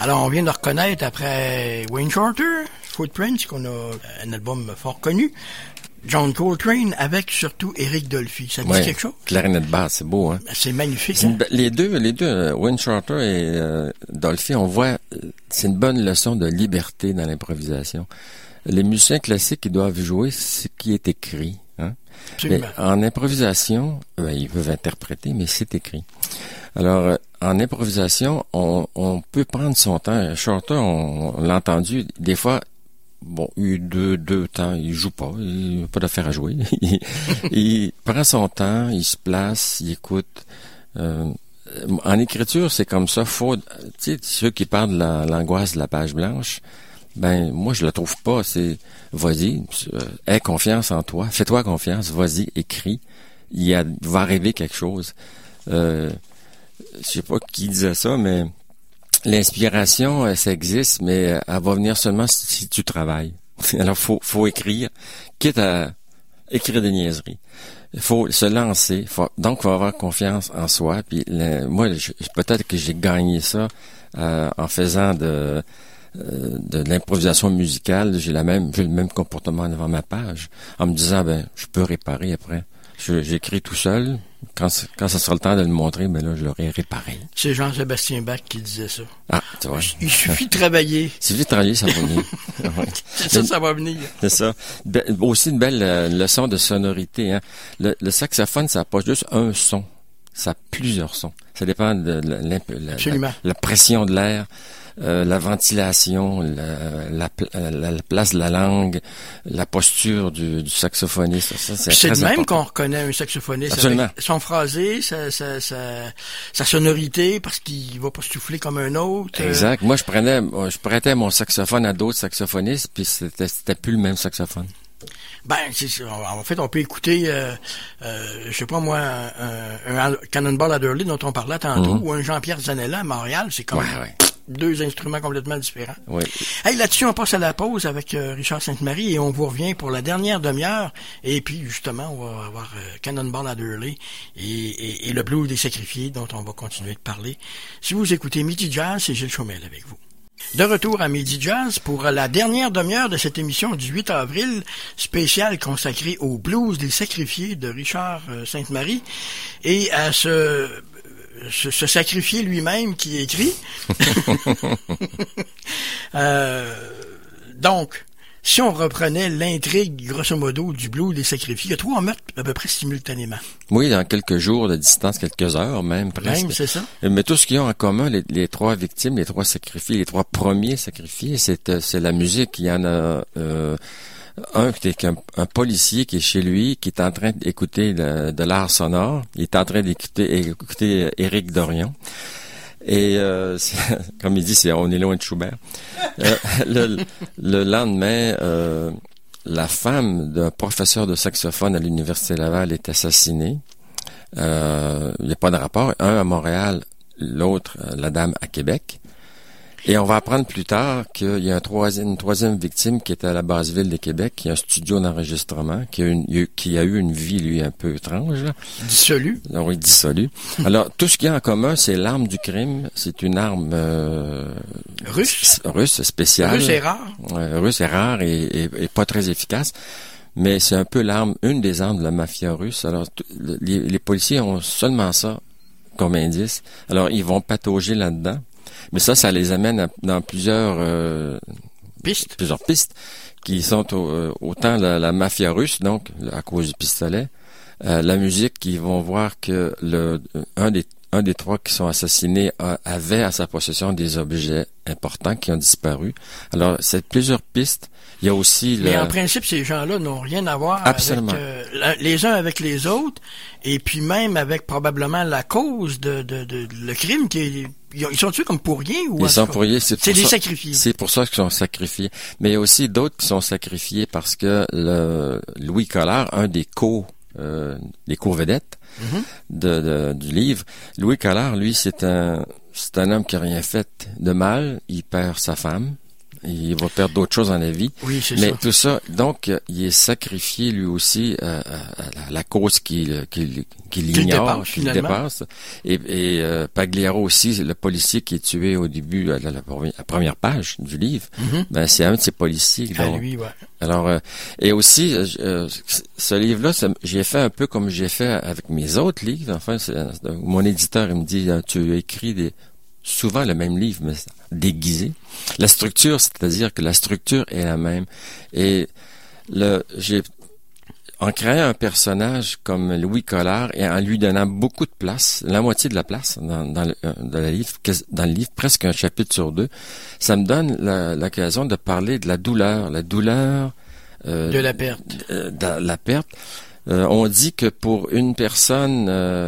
Alors, on vient de reconnaître après Wayne Shorter, Footprints, qu'on a un album fort connu, John Coltrane avec surtout Eric Dolphy. Ça dit quelque chose? Clarinette basse, c'est beau, hein? C'est magnifique. Hein? Les deux, Wayne Shorter et Dolphy, on voit, c'est une bonne leçon de liberté dans l'improvisation. Les musiciens classiques, ils doivent jouer ce qui est écrit. Hein? Mais en improvisation, ils peuvent interpréter, mais c'est écrit. Alors, en improvisation, on peut prendre son temps. Shorter, on l'a entendu, des fois, bon, il y a deux temps, il joue pas, il n'a pas d'affaire à jouer. il prend son temps, il se place, il écoute. En écriture, c'est comme ça. Faut, tu sais, ceux qui parlent de l'angoisse de la page blanche, ben moi je la trouve pas. C'est vas-y, aie confiance en toi, fais-toi confiance, vas-y, écris. Va arriver quelque chose. Je sais pas qui disait ça, mais l'inspiration, ça existe, mais elle va venir seulement si tu travailles. Alors, faut écrire, quitte à écrire des niaiseries. Il faut se lancer. Donc, il faut avoir confiance en soi. Puis, moi, peut-être que j'ai gagné ça en faisant de l'improvisation musicale. J'ai le même comportement devant ma page, en me disant, je peux réparer après. J'écris tout seul. Quand ça sera le temps de le montrer, là, je l'aurai réparé. C'est Jean-Sébastien Bach qui disait ça. Ah, tu vois. Il suffit de travailler. Il suffit de travailler, ça va venir. Ça va venir. C'est ça. Aussi une belle leçon de sonorité. Hein. Le saxophone, ça n'a pas juste un son. Ça a plusieurs sons. Ça dépend de la pression de l'air. La ventilation, la place de la langue, la posture du saxophoniste. Ça, c'est de même qu'on reconnaît un saxophoniste. Absolument. Avec son phrasé, sa sonorité, parce qu'il va pas souffler comme un autre. Exact. Moi, je prêtais mon saxophone à d'autres saxophonistes, puis c'était plus le même saxophone. En fait, on peut écouter, je sais pas moi, un Cannonball Adderley dont on parlait tantôt, ou un Jean-Pierre Zanella à Montréal, c'est comme deux instruments complètement différents. Oui. Hey, là-dessus, on passe à la pause avec Richard Sainte-Marie et on vous revient pour la dernière demi-heure. Et puis, justement, on va avoir Cannonball Adderley et le blues des sacrifiés dont on va continuer de parler. Si vous écoutez Midi Jazz, c'est Gilles Chaumel avec vous. De retour à Midi Jazz pour la dernière demi-heure de cette émission du 8 avril, spéciale consacrée au blues des sacrifiés de Richard Sainte-Marie et à ce sacrifié lui-même qui écrit. Donc, si on reprenait l'intrigue, grosso modo, du blues des sacrifiés, il y a 3 meurtres à peu près simultanément. Oui, dans quelques jours de distance, quelques heures même, presque. Même, c'est ça. Mais tout ce qu'ils ont en commun, les 3 victimes, les 3 sacrifiés, les 3 premiers sacrifiés, c'est la musique. Il y en a un policier qui est chez lui, qui est en train d'écouter de l'art sonore. Il est en train d'écouter Éric Dorion. Et comme il dit, on est loin de Schubert. Le lendemain, la femme d'un professeur de saxophone à l'Université Laval est assassinée. Il n'y a pas de rapport. Un à Montréal, l'autre, la dame, à Québec. Et on va apprendre plus tard qu'il y a une troisième victime qui est à la base ville de Québec, qui a un studio d'enregistrement, qui a eu une vie, lui, un peu étrange. Dissolue. Oui, dissolue. Alors, tout ce qu'il y a en commun, c'est l'arme du crime. C'est une arme russe spéciale. Russe est rare. Russe est rare et pas très efficace. Mais c'est un peu une des armes de la mafia russe. Alors, les policiers ont seulement ça comme indice. Alors, ils vont patauger là-dedans. Mais ça les amène dans plusieurs pistes qui sont autant la mafia russe, donc à cause du pistolet, la musique, qui vont voir que un des 3 qui sont assassinés avait à sa possession des objets importants qui ont disparu. Alors, c'est plusieurs pistes. Il y a aussi mais en principe, ces gens-là n'ont rien à voir absolument avec les uns avec les autres, et puis même avec probablement la cause de le crime ils sont tués comme pour rien ou ils sont pour rien, c'est des sacrifiés. C'est pour ça qu'ils sont sacrifiés. Mais il y a aussi d'autres qui sont sacrifiés parce que Louis Collard, un des co-vedettes du livre, Louis Collard, lui, c'est un homme qui a rien fait de mal. Il perd sa femme il va perdre d'autres choses dans la vie. Oui, c'est Mais ça. tout ça, donc, il est sacrifié lui aussi à la cause qu'il ignore, dépasse, qu'il finalement. dépasse. Et Pagliaro aussi, le policier qui est tué au début, à la première page du livre, ben c'est un de ces policiers. À Donc, lui, ouais. alors, et aussi, ce livre-là, j'ai fait un peu comme j'ai fait avec mes autres livres. Enfin, mon éditeur, il me dit, tu as écrit souvent le même livre, mais déguisé. La structure, c'est-à-dire que la structure est la même. Et en créant un personnage comme Louis Collard et en lui donnant beaucoup de place, la moitié de la place dans le livre, presque un chapitre sur 2, ça me donne l'occasion de parler de la douleur De la perte. de la perte. On dit que pour une personne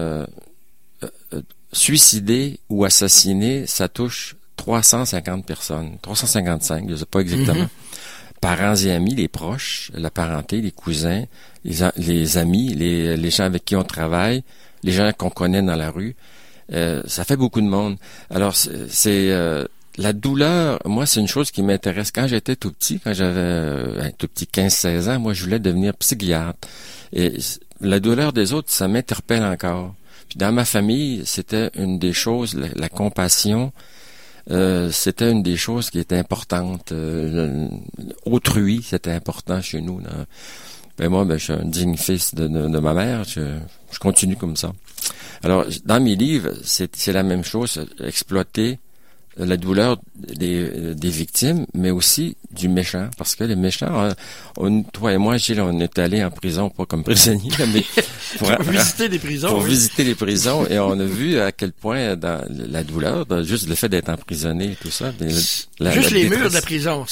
suicidée ou assassinée, ça touche 350 personnes, 355, je sais pas exactement. Parents et amis, les proches, la parenté, les cousins, les amis, les gens avec qui on travaille, les gens qu'on connaît dans la rue. Ça fait beaucoup de monde. Alors, la douleur, moi, c'est une chose qui m'intéresse. Quand j'étais tout petit, quand j'avais un tout petit 15-16 ans, moi, je voulais devenir psychiatre. Et la douleur des autres, ça m'interpelle encore. Puis dans ma famille, c'était une des choses, la compassion, c'était une des choses qui était importante. Autrui, c'était important chez nous. Là. Ben moi, je suis un digne fils de ma mère. Je continue comme ça. Alors, dans mes livres, c'est la même chose. Exploiter la douleur des victimes, mais aussi du méchant. Parce que les méchants, toi et moi, Gilles, on est allés en prison, pas comme prisonniers, mais pour visiter des prisons. Pour visiter les prisons, et on a vu à quel point dans la douleur, juste le fait d'être emprisonné et tout ça. Juste les murs de la prison,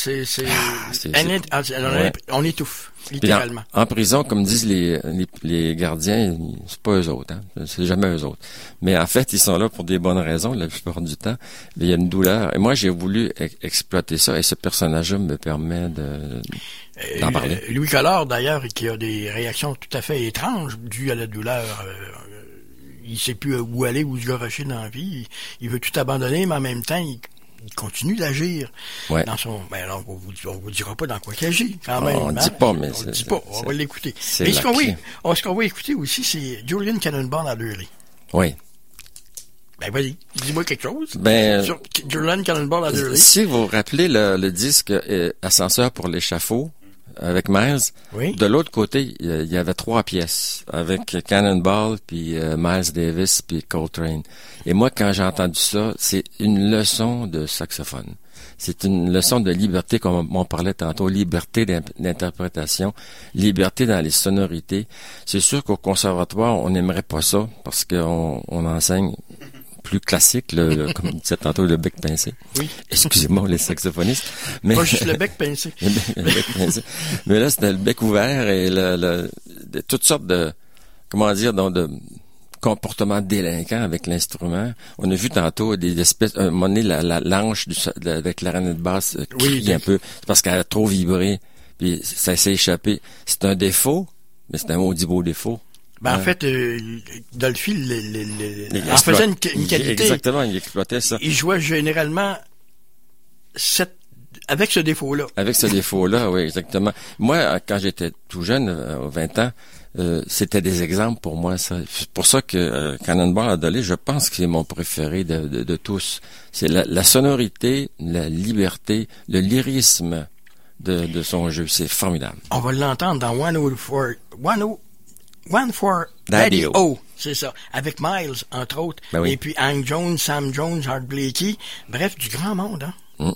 on étouffe. Littéralement. En prison, comme disent les gardiens, c'est pas eux autres, hein. C'est jamais eux autres. Mais en fait, ils sont là pour des bonnes raisons, la plupart du temps. Mais il y a une douleur. Et moi, j'ai voulu exploiter ça, et ce personnage-là me permet d'en parler. Louis Collard, d'ailleurs, qui a des réactions tout à fait étranges dues à la douleur. Il sait plus où aller, où se garocher dans la vie. Il veut tout abandonner, mais en même temps, il continue d'agir dans son... Ben alors, on vous dira pas dans quoi il agit, quand même. On ne dit pas, mais on dit pas, on va l'écouter. Mais ce qu'on va écouter aussi, c'est Julian Cannonball Adderley. Oui. Ben vas-y, dis-moi quelque chose. Sur Julian Cannonball Adderley. Si vous vous rappelez le disque Ascenseur pour l'échafaud, avec Miles, de l'autre côté, il y avait 3 pièces, avec Cannonball, puis Miles Davis, puis Coltrane. Et moi, quand j'ai entendu ça, c'est une leçon de saxophone. C'est une leçon de liberté, comme on parlait tantôt, liberté d'interprétation, liberté dans les sonorités. C'est sûr qu'au conservatoire, on n'aimerait pas ça, parce qu'on enseigne plus classique, comme disait tantôt, le bec pincé. Oui. Excusez-moi, les saxophonistes. Mais pas juste le bec pincé. le bec pincé. Mais là, c'était le bec ouvert et toutes sortes de, de comportements délinquants avec l'instrument. On a vu tantôt des espèces, à un moment donné, l'anche de la clarinette basse crie un peu, parce qu'elle a trop vibré, puis ça s'est échappé. C'est un défaut, mais c'est un maudit beau défaut. En fait, Dolphy en faisait une qualité. Exactement, il exploitait ça. Il jouait généralement avec ce défaut-là. Avec ce défaut-là, oui, exactement. Moi, quand j'étais tout jeune, 20 ans, c'était des exemples pour moi, ça. C'est pour ça que Cannonball Adderley, je pense que c'est mon préféré de tous. C'est la sonorité, la liberté, le lyrisme de son jeu. C'est formidable. On va l'entendre dans One for Daddy O, c'est ça. Avec Miles, entre autres. Ben oui. Et puis Hank Jones, Sam Jones, Art Blakey. Bref, du grand monde, hein.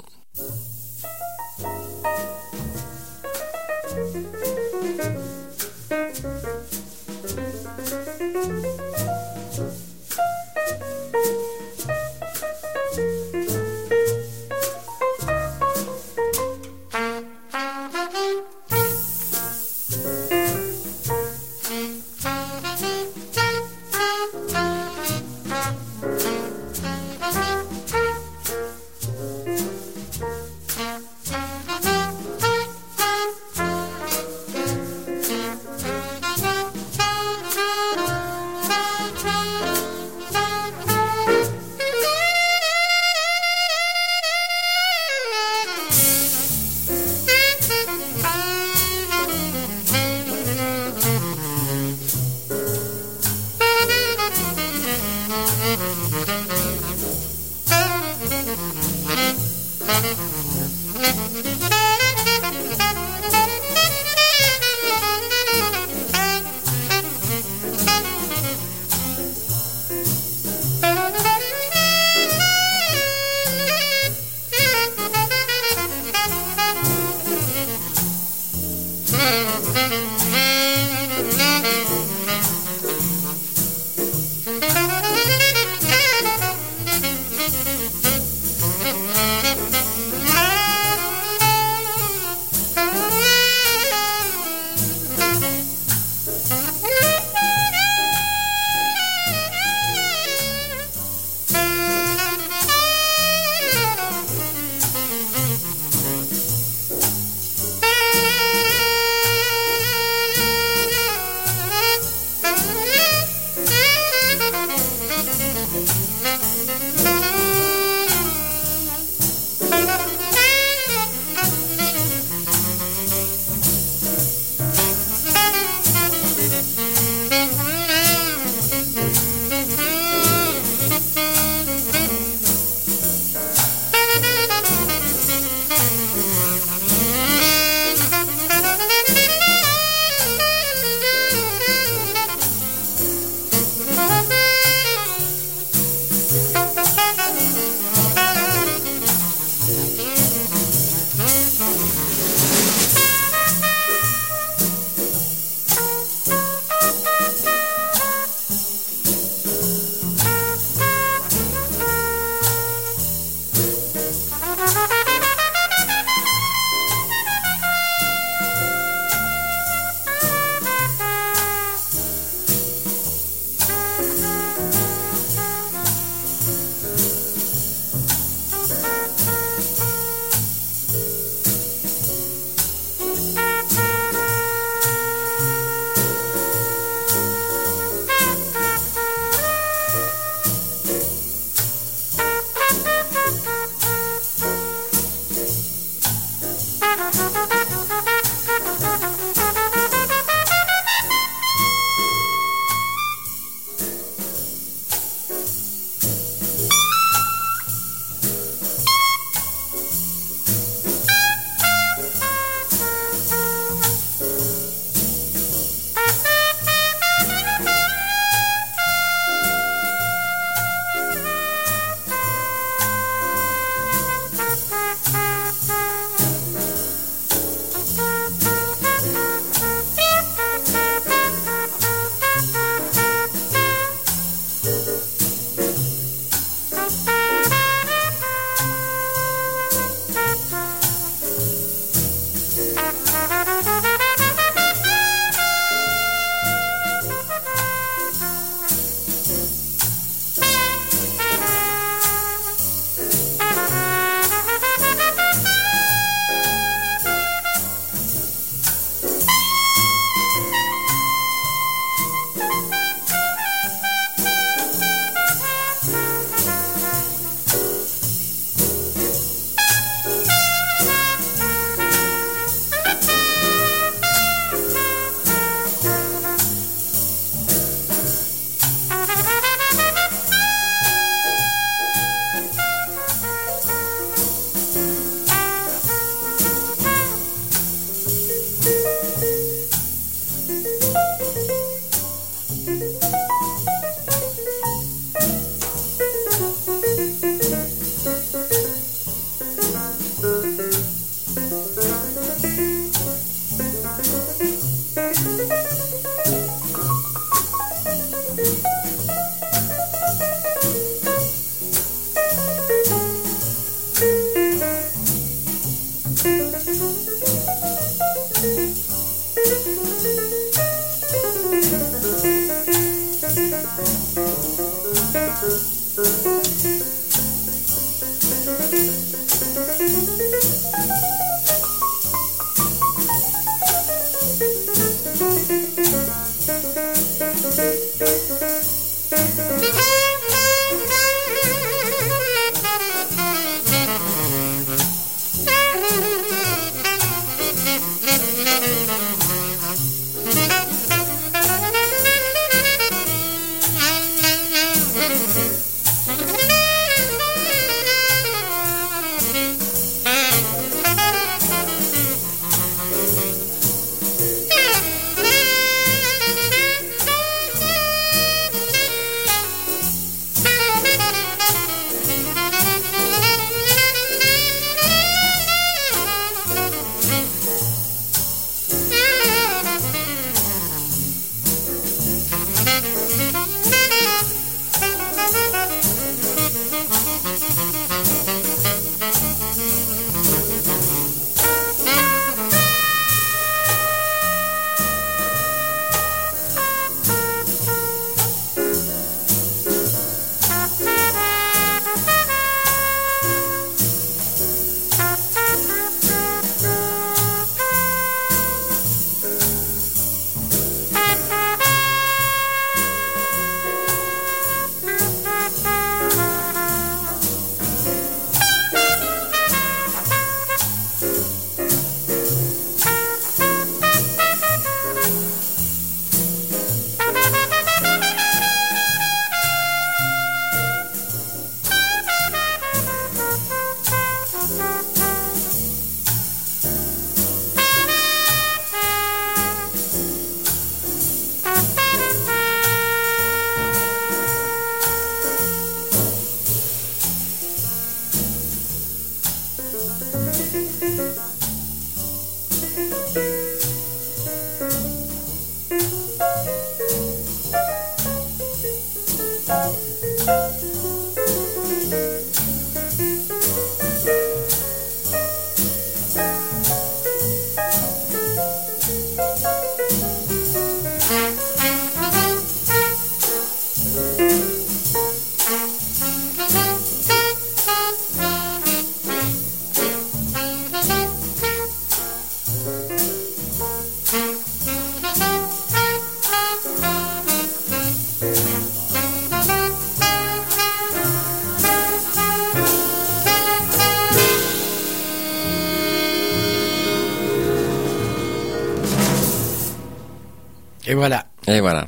Et voilà. Et voilà.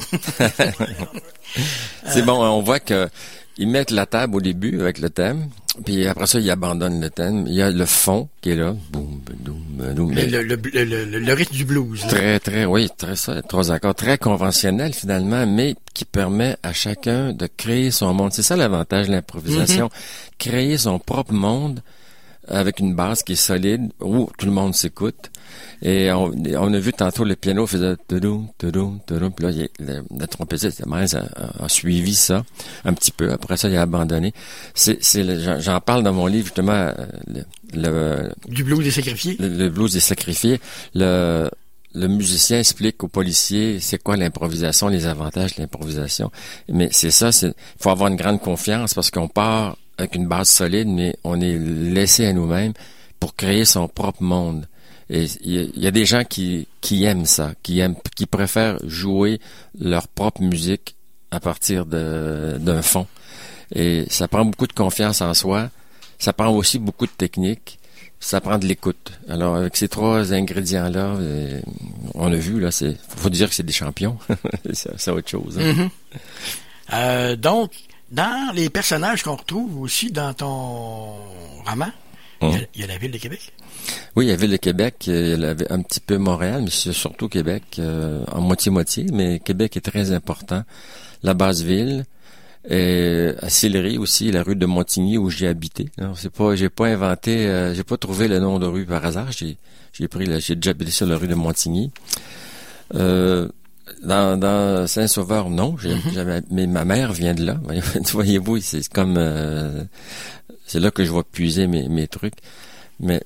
C'est bon, on voit que ils mettent la table au début avec le thème, puis après ça, ils abandonnent le thème. Il y a le fond qui est là. Boum, boum, boum. Le rythme du blues. Très, très, oui, très ça, 3 accords, très conventionnel finalement, mais qui permet à chacun de créer son monde. C'est ça l'avantage de l'improvisation. Créer son propre monde avec une base qui est solide, où tout le monde s'écoute. Et on a vu tantôt le piano faisait toudoum, toudoum, toudoum, puis là, la trompettiste, a suivi ça un petit peu. Après ça, il a abandonné. J'en parle dans mon livre, justement, du blues des sacrifiés. Le blues des sacrifiés. Le musicien explique aux policiers c'est quoi l'improvisation, les avantages de l'improvisation. Mais c'est ça, il faut avoir une grande confiance parce qu'on part avec une base solide, mais on est laissé à nous-mêmes pour créer son propre monde. Et il y a des gens qui aiment ça, qui préfèrent jouer leur propre musique à partir d'un fond. Et ça prend beaucoup de confiance en soi. Ça prend aussi beaucoup de technique. Ça prend de l'écoute. Alors, avec ces 3 ingrédients-là, on a vu, là, faut dire que c'est des champions. c'est autre chose. Hein. Donc, dans les personnages qu'on retrouve aussi dans ton roman, il y a la ville de Québec. Oui, il y a la ville de Québec, il y avait un petit peu Montréal, mais c'est surtout Québec, en moitié-moitié, mais Québec est très important. La Basse-Ville, et à Sillery aussi, la rue de Montigny où j'ai habité. Alors, j'ai pas inventé, j'ai pas trouvé le nom de rue par hasard, j'ai déjà habité sur la rue de Montigny. Dans Saint-Sauveur, non, mais ma mère vient de là. Voyez-vous, c'est comme, c'est là que je vais puiser mes trucs. Mais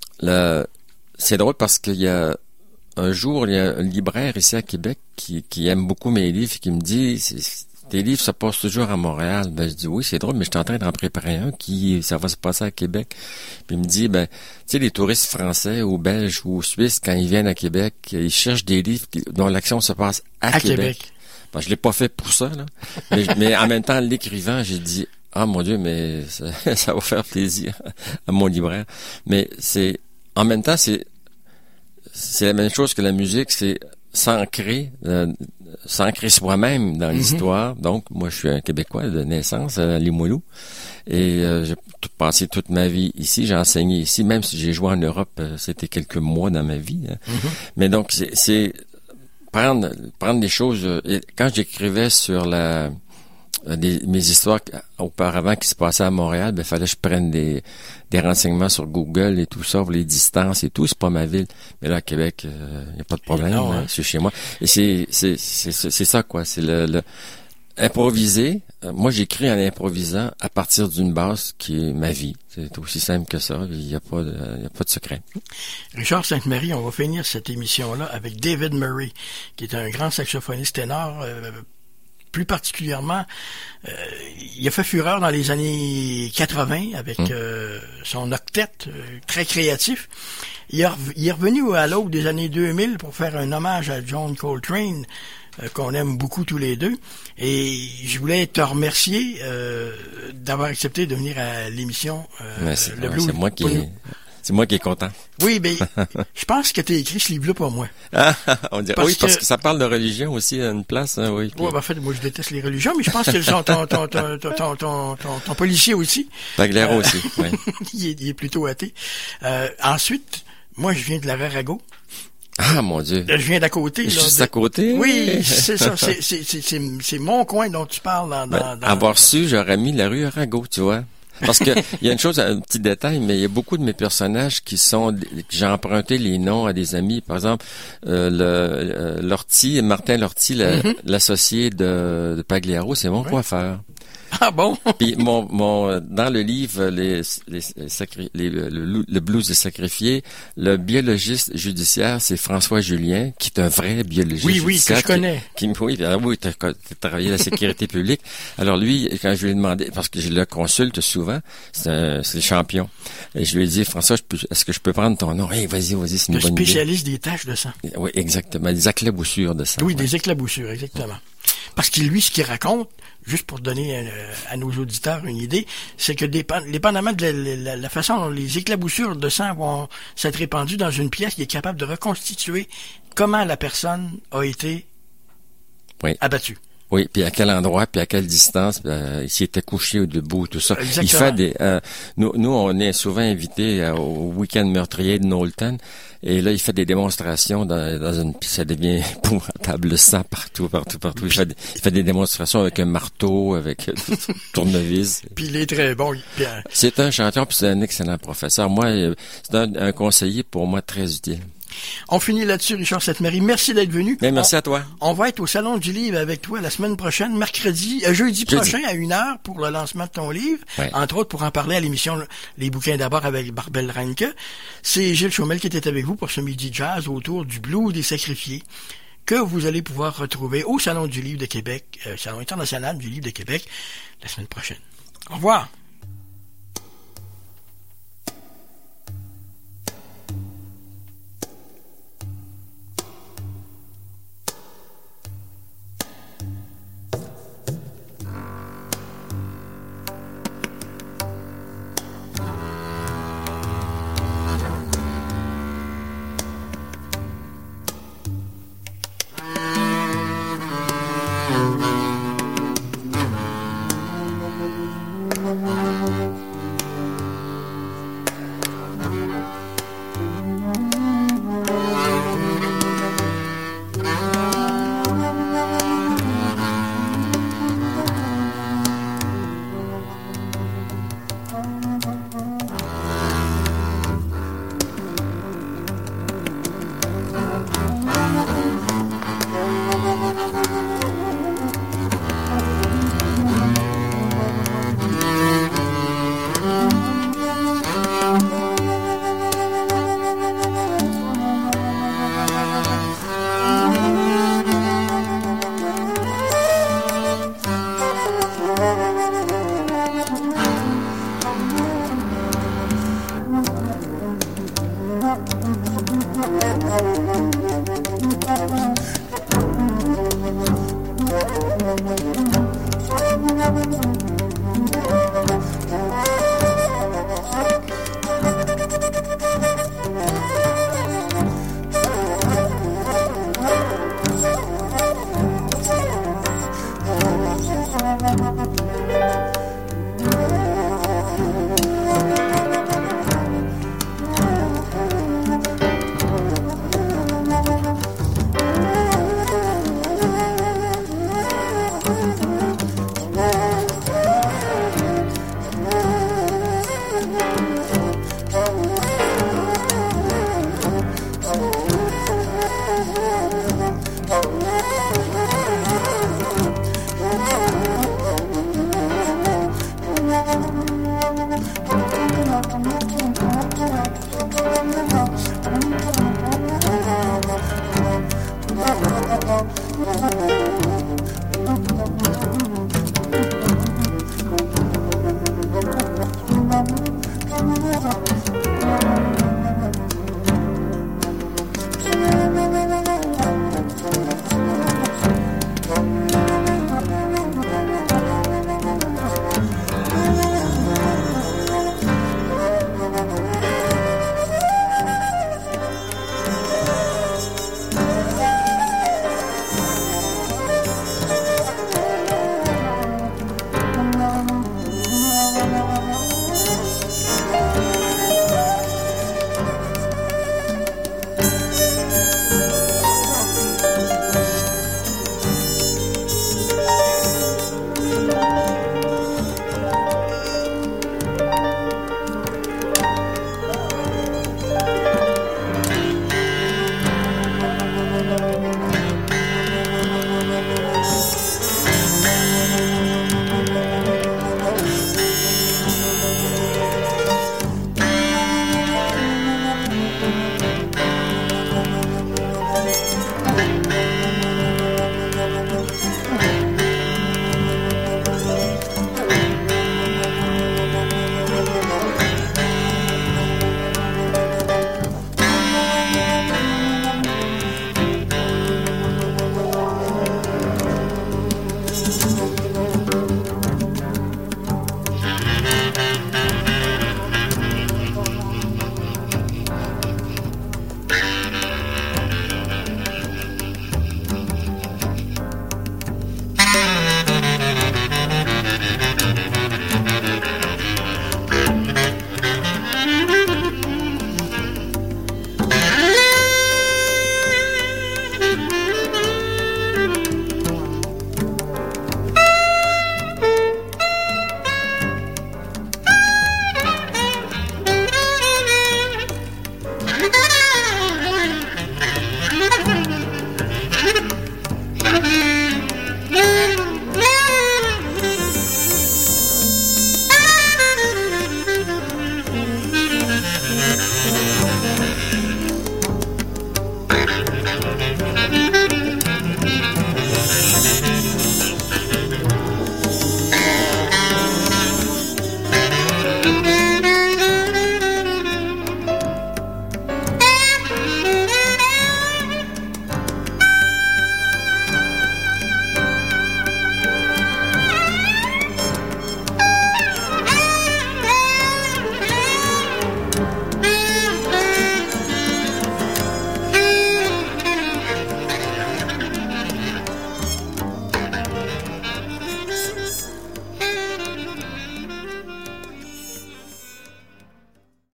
c'est drôle parce qu'il y a un jour, il y a un libraire ici à Québec qui aime beaucoup mes livres et qui me dit tes livres se passent toujours à Montréal. Ben je dis oui, c'est drôle, mais je suis en train d'en préparer un ça va se passer à Québec. Puis il me dit tu sais, les touristes français ou belges ou suisses, quand ils viennent à Québec, ils cherchent des livres dont l'action se passe à Québec. Ben, je l'ai pas fait pour ça, là. mais en même temps, l'écrivant, j'ai dit ah mon Dieu, mais ça va faire plaisir à mon libraire. Mais en même temps, c'est la même chose que la musique, c'est s'ancrer soi-même dans l'histoire. Donc, moi, je suis un Québécois de naissance à Limoilou. Et j'ai passé toute ma vie ici. J'ai enseigné ici, même si j'ai joué en Europe, c'était quelques mois dans ma vie. Mais donc, c'est prendre des choses. Et quand j'écrivais sur mes histoires auparavant qui se passaient à Montréal, il fallait que je prenne des renseignements sur Google et tout ça, pour les distances et tout. C'est pas ma ville. Mais là, à Québec, il n'y a pas de problème. Non, hein. C'est chez moi. Et c'est ça, quoi. C'est le improviser. Moi, j'écris en improvisant à partir d'une base qui est ma vie. C'est aussi simple que ça. Il n'y a pas de secret. Richard Sainte-Marie, on va finir cette émission-là avec David Murray, qui est un grand saxophoniste ténor, plus particulièrement, il a fait fureur dans les années 80 avec son octet très créatif. Il est revenu à l'aube des années 2000 pour faire un hommage à John Coltrane, qu'on aime beaucoup tous les deux. Et je voulais te remercier d'avoir accepté de venir à l'émission Le Blues. C'est moi qui est content. Oui, mais je pense que tu as écrit ce livre-là pour moi. On dirait, parce que ça parle de religion aussi à une place. Hein, oui. Ouais, en fait, moi je déteste les religions, mais je pense que ton policier aussi. Pagliaro aussi, oui. il est plutôt athée. Ensuite, moi je viens de la Rarago. Ah, mon Dieu. Je viens d'à côté. Juste à côté? Oui, c'est ça. C'est mon coin dont tu parles. Avoir su, j'aurais mis la rue Arago, tu vois. Parce que il y a une chose, un petit détail, mais il y a beaucoup de mes personnages que j'ai emprunté les noms à des amis. Par exemple, Lortie, Martin Lortie, l'associé de Pagliaro, c'est mon coiffeur. Ah bon? Puis dans le livre le blues des sacrifiés, le biologiste judiciaire, c'est François Julien, qui est un vrai biologiste judiciaire. Oui, que je connais. Oui, t'as travaillé à la sécurité publique. Alors lui, quand je lui ai demandé, parce que je le consulte souvent, c'est le champion. Et je lui ai dit, François, est-ce que je peux prendre ton nom? Hey, vas-y, c'est une bonne idée. Le spécialiste des taches de sang. Oui, exactement. Des éclaboussures de sang. Oui, des éclaboussures, exactement. Parce que lui, ce qu'il raconte, juste pour donner à nos auditeurs une idée, c'est que dépendamment de la façon dont les éclaboussures de sang vont s'être répandues dans une pièce, il est capable de reconstituer comment la personne a été abattue. Oui, puis à quel endroit, puis à quelle distance, s'il était couché ou debout, tout ça. Exactement. Il fait nous, on est souvent invités au week-end meurtrier de Knowlton, et là, il fait des démonstrations dans une, ça devient épouvantable, le sang partout. Il fait des démonstrations avec un marteau, avec un tournevis. Puis il est très bon. C'est un champion, puis c'est un excellent professeur. Moi, c'est un conseiller pour moi très utile. On finit là-dessus, Richard Sainte-Marie. Merci d'être venu. Bien, merci à toi. On va être au Salon du Livre avec toi la semaine prochaine, jeudi prochain à 1h pour le lancement de ton livre. Ouais. Entre autres, pour en parler à l'émission Les Bouquins d'abord avec Barbel Reinke. C'est Gilles Chaumel qui était avec vous pour ce Midi Jazz autour du blues des sacrifiés que vous allez pouvoir retrouver au Salon du Livre de Québec, Salon international du Livre de Québec, la semaine prochaine. Au revoir.